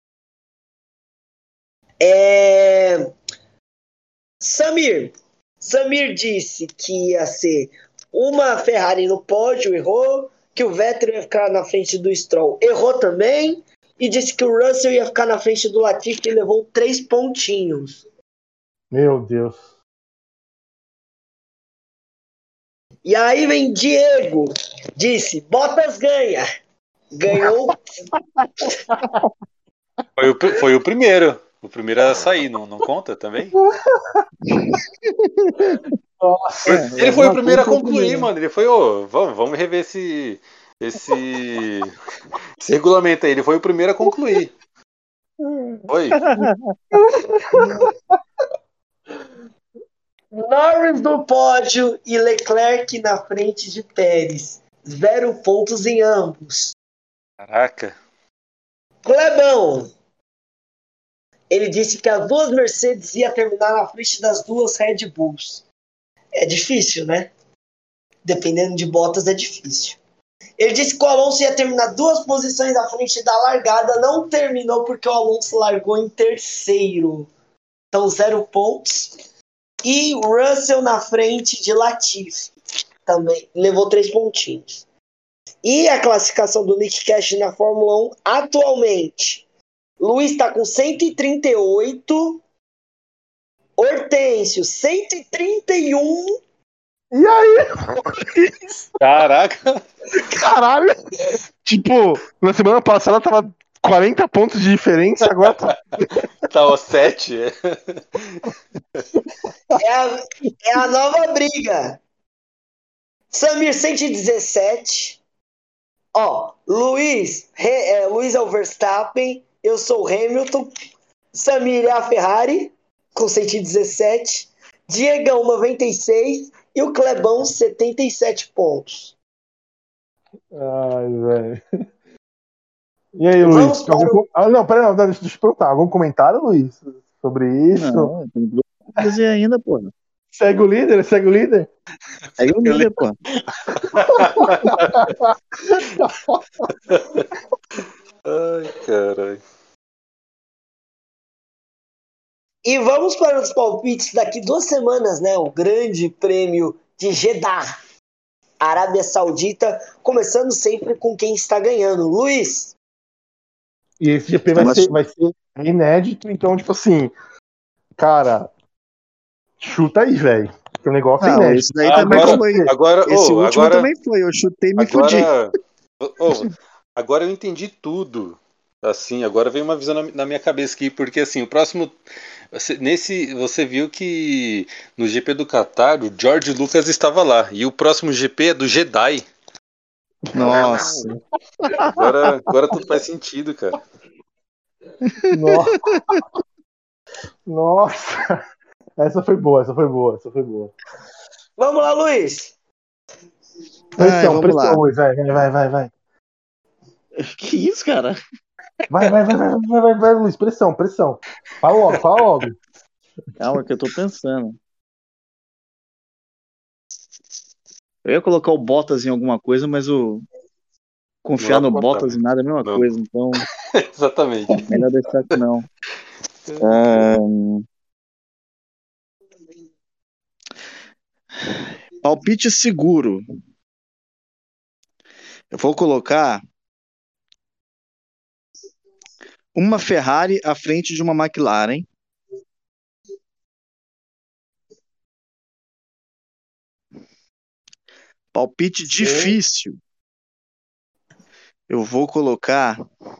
É... Samir. Samir disse que ia ser uma Ferrari no pódio, errou. Que o Vettel ia ficar na frente do Stroll, errou também. E disse que o Russell ia ficar na frente do Latifi e levou três pontinhos. Meu Deus. E aí vem Diego, disse, Bottas ganha. Ganhou. Foi o, pr- foi o primeiro. O primeiro a sair, não, não conta também? Nossa. Foi- É, ele foi o alguma primeiro a coisa foi o concluir, primeiro. mano. Ele foi, ô, vamos, vamos rever esse, esse, esse regulamento aí. Ele foi o primeiro a concluir. Foi. Norris no pódio e Leclerc na frente de Pérez. Zero pontos em ambos. Caraca. Clebão. Ele disse que as duas Mercedes iam terminar na frente das duas Red Bulls. É difícil, né? Dependendo de Bottas é difícil. Ele disse que o Alonso ia terminar duas posições à frente da largada. Não terminou porque o Alonso largou em terceiro. Então, zero pontos. E Russell na frente de Latifi. Também levou três pontinhos. E a classificação do Nick Cash na Fórmula um atualmente. Luiz está com cento e trinta e oito. Hortêncio, cento e trinta e um. E aí? Caraca! Caralho! Tipo, na semana passada tava quarenta pontos de diferença, agora tá. Tá o sete. É a, é a nova briga. Samir, cento e dezessete. Ó, Luiz, é, Luiz é o Verstappen, eu sou o Hamilton. Samir é a Ferrari, com cento e dezessete. Diegão, noventa e seis. E o Clebão, setenta e sete pontos. Ai, velho. E aí, Vamos Luiz? para Algum... o- ah, não, peraí, não, deixa eu te perguntar. Algum comentário, Luiz, sobre isso? Não, tem duas pra fazer ainda, pô. Segue o líder? Segue o líder? Aí o líder, pô. Ai, caralho. E vamos para os palpites daqui duas semanas, né? O grande prêmio de Jeddah, Arábia Saudita, começando sempre com quem está ganhando. Luiz, E esse G P vai Mas- ser, vai ser inédito, então, tipo assim, cara, chuta aí, velho. Porque o negócio é Não, inédito. esse daí também Agora, foi. agora, Esse oh, último agora, também foi. Eu chutei e me fudi. agora, oh, agora eu entendi tudo. Assim, agora veio uma visão na, na minha cabeça aqui, porque assim, o próximo, você- nesse, você viu que no G P do Qatar, o George Lucas estava lá, e o próximo G P é do Jedi. Nossa. Agora, agora tudo faz sentido, cara. Nossa. Nossa. Essa foi boa, essa foi boa, essa foi boa. vamos lá, Luiz. Ai, Pressão, vamos pressão, lá. Luiz. Vai, vai, vai, vai, vai. Que isso, cara? Vai, vai, vai, vai, vai, vai, vai, Luiz. Pressão, pressão. Fala logo, fala logo. Calma que eu tô pensando. Eu ia colocar o Bottas em alguma coisa, mas o confiar Não dá no pra botar, Bottas né? em nada é a mesma Não. coisa, então Exatamente. melhor deixar que não. Ahn, Palpite seguro. Eu vou colocar uma Ferrari à frente de uma McLaren. Palpite difícil. Eu vou colocar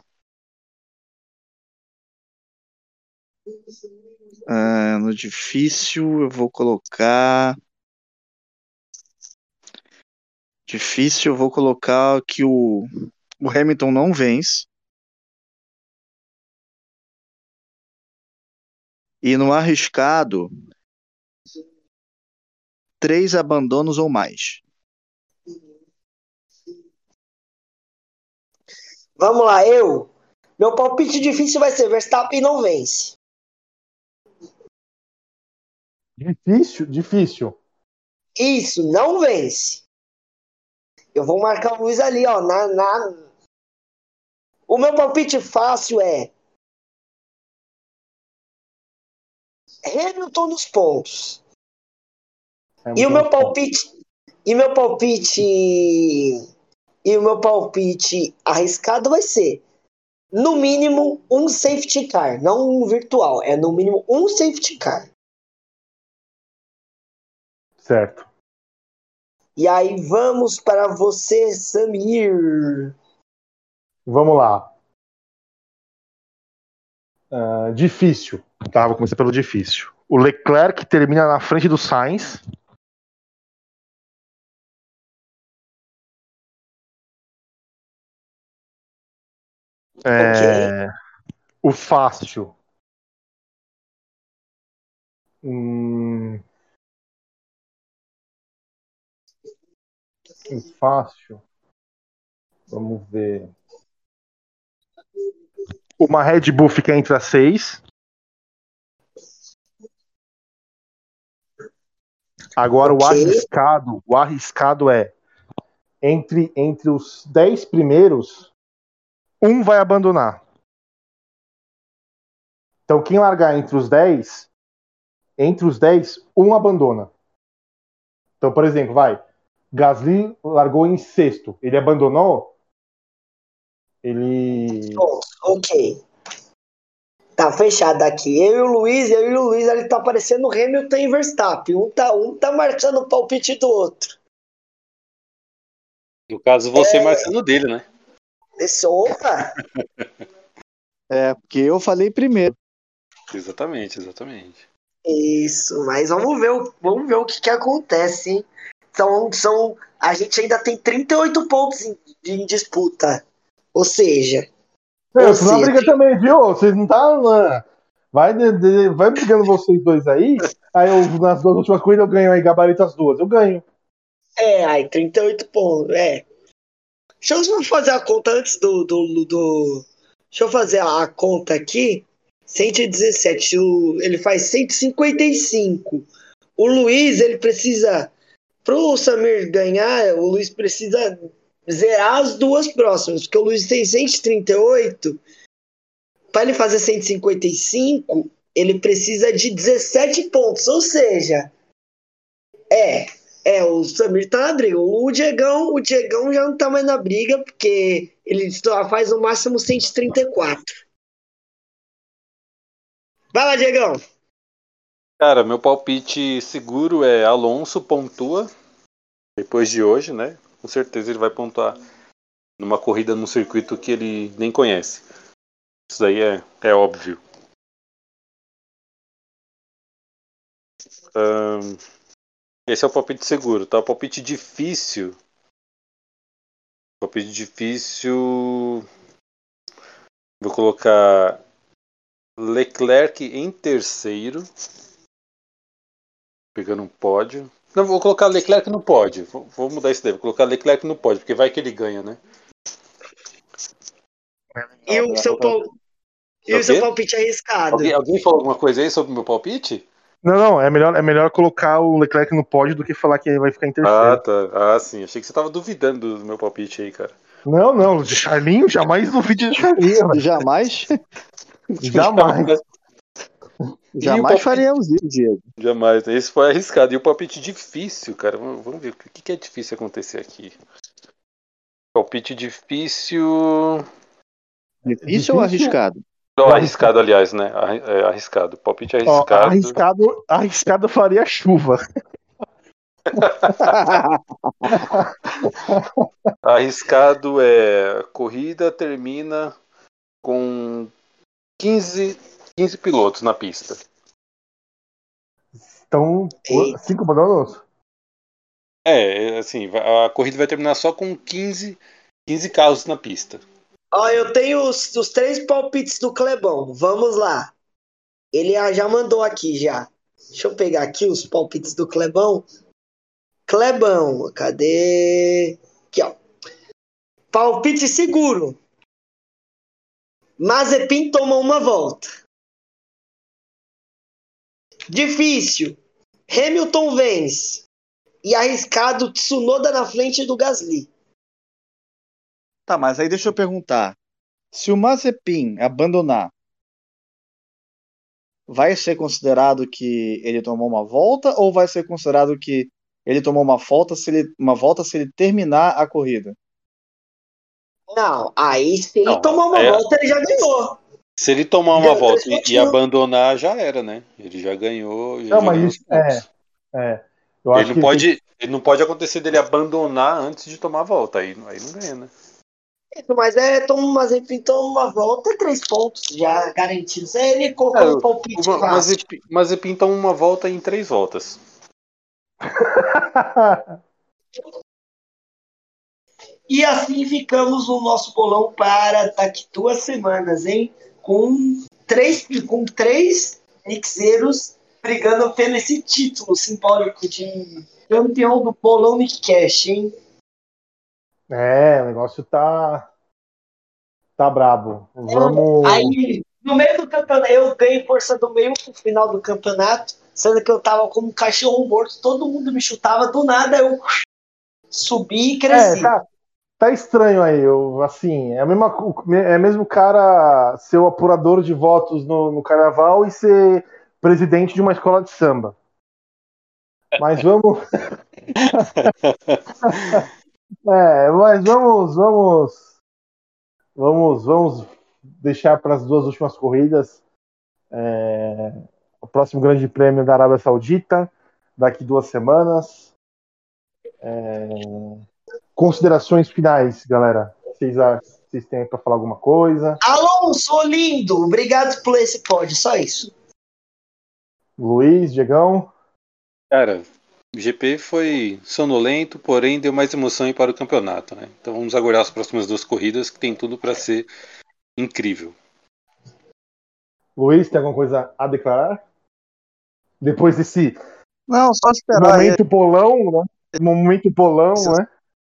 ah, no difícil, eu vou colocar difícil, eu vou colocar que o, o Hamilton não vence. E no arriscado, três abandonos ou mais. Vamos lá, eu. Meu palpite difícil vai ser Verstappen não vence. Difícil, difícil. Isso, não vence. Eu vou marcar o Luiz ali, ó. Na, na... O meu palpite fácil é Hamilton nos pontos. É E o muito meu bom. palpite. E meu palpite. E o meu palpite arriscado vai ser, no mínimo, um safety car. Não um virtual. É no mínimo um safety car. Certo. E aí vamos para você, Samir. Vamos lá. Uh, difícil. Tá, vou começar pelo difícil. O Leclerc termina na frente do Sainz. É, o fácil. Hum, o fácil. Vamos ver. Uma Red Bull fica entre as seis. Agora Ok. o arriscado, o arriscado é entre, entre os dez primeiros, um vai abandonar. Então quem largar entre os dez entre os dez, um abandona. Então, por exemplo, vai, Gasly largou em sexto, ele abandonou, ele... Pronto, ok. Tá fechado aqui. Eu e o Luiz, eu e o Luiz, ele tá parecendo Hamilton e Verstappen. Um tá, um tá marcando o palpite do outro. No caso, você é... marcando dele, né? Esse, opa! É, porque eu falei primeiro. Exatamente, exatamente. Isso, mas vamos ver, vamos ver o que, que acontece, hein? São, são, a gente ainda tem trinta e oito pontos em, em disputa. Ou seja... Eu ou tô na seja, briga também, viu? Vocês não tá... Né? Vai, de, de, vai brigando vocês dois aí, aí eu, nas duas últimas corridas eu ganho aí, gabarito as duas, eu ganho. É, aí trinta e oito pontos, é. Deixa eu fazer a conta antes do, do, do... Deixa eu fazer a conta aqui. cento e dezessete, o, ele faz cento e cinquenta e cinco. O Luiz, ele precisa... Pro Samir ganhar, o Luiz precisa zerar as duas próximas, porque o Luiz tem cento e trinta e oito. Para ele fazer cento e cinquenta e cinco, ele precisa de dezessete pontos, ou seja, é, é o Samir tá na briga. O Diegão, o Diegão já não tá mais na briga, porque ele só faz o máximo cento e trinta e quatro. Vai lá, Diegão. Cara, meu palpite seguro é Alonso pontua depois de hoje, né? Com certeza ele vai pontuar numa corrida num circuito que ele nem conhece. Isso daí é, é óbvio. Um, esse é o palpite seguro, tá? O palpite difícil. Palpite difícil. Vou colocar Leclerc em terceiro. Pegando um pódio. Não, vou colocar Leclerc no pódio. Vou, vou mudar isso daí. Vou colocar Leclerc no pódio, porque vai que ele ganha, né? E o seu, pal... e o seu palpite arriscado? Alguém, alguém falou alguma coisa aí sobre o meu palpite? Não, não, é melhor, é melhor colocar o Leclerc no pódio do que falar que ele vai ficar em terceiro. Ah, tá. Ah, sim. Achei que você tava duvidando do meu palpite aí, cara. Não, não, de Charlinho, jamais duvide de Charlinho. Véio. Jamais? Jamais. Jamais palpite... faríamos isso, Diego. Jamais. Esse foi arriscado. E o palpite difícil, cara. Vamos ver o que é difícil acontecer aqui. Palpite difícil. Difícil, difícil? Ou arriscado? Não, arriscado, aliás, né? É arriscado. Palpite arriscado. Ó, arriscado, arriscado faria chuva. Arriscado é corrida termina com quinze, quinze pilotos na pista. Então, cinco abandonos? É, assim, a corrida vai terminar só com quinze, quinze carros na pista. Ó, eu tenho os, os três palpites do Clebão. Vamos lá. Ele já mandou aqui já. Deixa eu pegar aqui os palpites do Clebão. Clebão, cadê? Aqui, ó. Palpite seguro. Mazepin toma uma volta. Difícil. Hamilton vence. E arriscado, Tsunoda na frente do Gasly. Tá, mas aí deixa eu perguntar. Se o Mazepin abandonar, vai ser considerado que ele tomou uma volta ou vai ser considerado que ele tomou uma volta se ele, uma volta se ele terminar a corrida? Não, aí se ele Não, tomar uma é... volta, ele já ganhou. Se ele tomar uma Deu volta e, e abandonar, já era, né? Ele já ganhou. Já não, já mas ganhou isso, é, é. Eu ele, acho não que pode, ele, tem... ele não pode acontecer dele abandonar antes de tomar a volta. Aí, aí não ganha, né? Isso, mas é, toma, mas enfim, toma uma volta e três pontos já garantidos. É ele colocou é, um palpite o, clássico. Mas ele pinta uma volta em três voltas. E assim ficamos no nosso bolão para daqui duas semanas, hein? Com três, com três mixeiros brigando pelo esse título simbólico de campeão do bolão Nickcast, hein? É, o negócio tá tá brabo. Vamos. Aí, no meio do campeonato, eu ganhei força do meio pro final do campeonato, sendo que eu tava como um cachorro morto, todo mundo me chutava, do nada eu subi e cresci. É, tá, tá estranho aí, eu, assim, é a mesma, é mesmo cara ser o apurador de votos no, no carnaval e ser presidente de uma escola de samba. Mas vamos. é, mas vamos, vamos, vamos, vamos deixar para as duas últimas corridas. É, o próximo Grande Prêmio da Arábia Saudita, daqui duas semanas. É, considerações finais, galera. Vocês, vocês têm para falar alguma coisa? Alonso, lindo! Obrigado por esse pódio, só isso. Luiz, Diegão? Cara, o G P foi sonolento, porém deu mais emoção para o campeonato, né? Então vamos aguardar as próximas duas corridas, que tem tudo para ser incrível. Luiz, tem alguma coisa a declarar? Depois desse Não, só esperar aí. momento bolão, né? Momento bolão, né?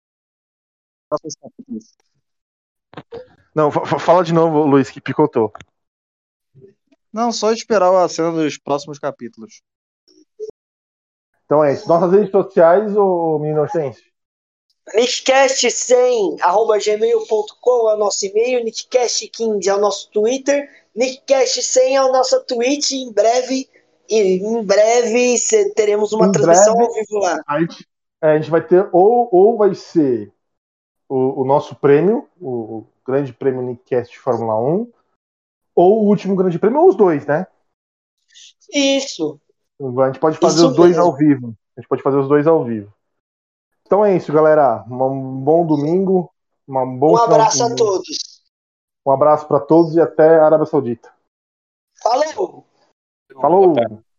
Não, fa- fala de novo, Luiz, que picotou. Não, só esperar a cena dos próximos capítulos. Então é isso. Nossas redes sociais, ô menino Hortense? nickcast cem arroba gmail ponto com é o nosso e-mail, nickcast quinze é o nosso Twitter, nickcast cem é o nosso Twitch. Em breve, e em breve cê- teremos uma Em transmissão breve, ao vivo lá. A gente, é, a gente vai ter, ou, ou vai ser o, o nosso prêmio, o, o Grande Prêmio Nickcast Fórmula um, ou o último Grande Prêmio, ou os dois, né? Isso. A gente pode fazer Isso os dois mesmo. ao vivo. A gente pode fazer os dois ao vivo. Então é isso, galera. Um bom domingo. Uma bom Um abraço final- a todos. Um abraço para todos e até a Arábia Saudita. Falou! Falou!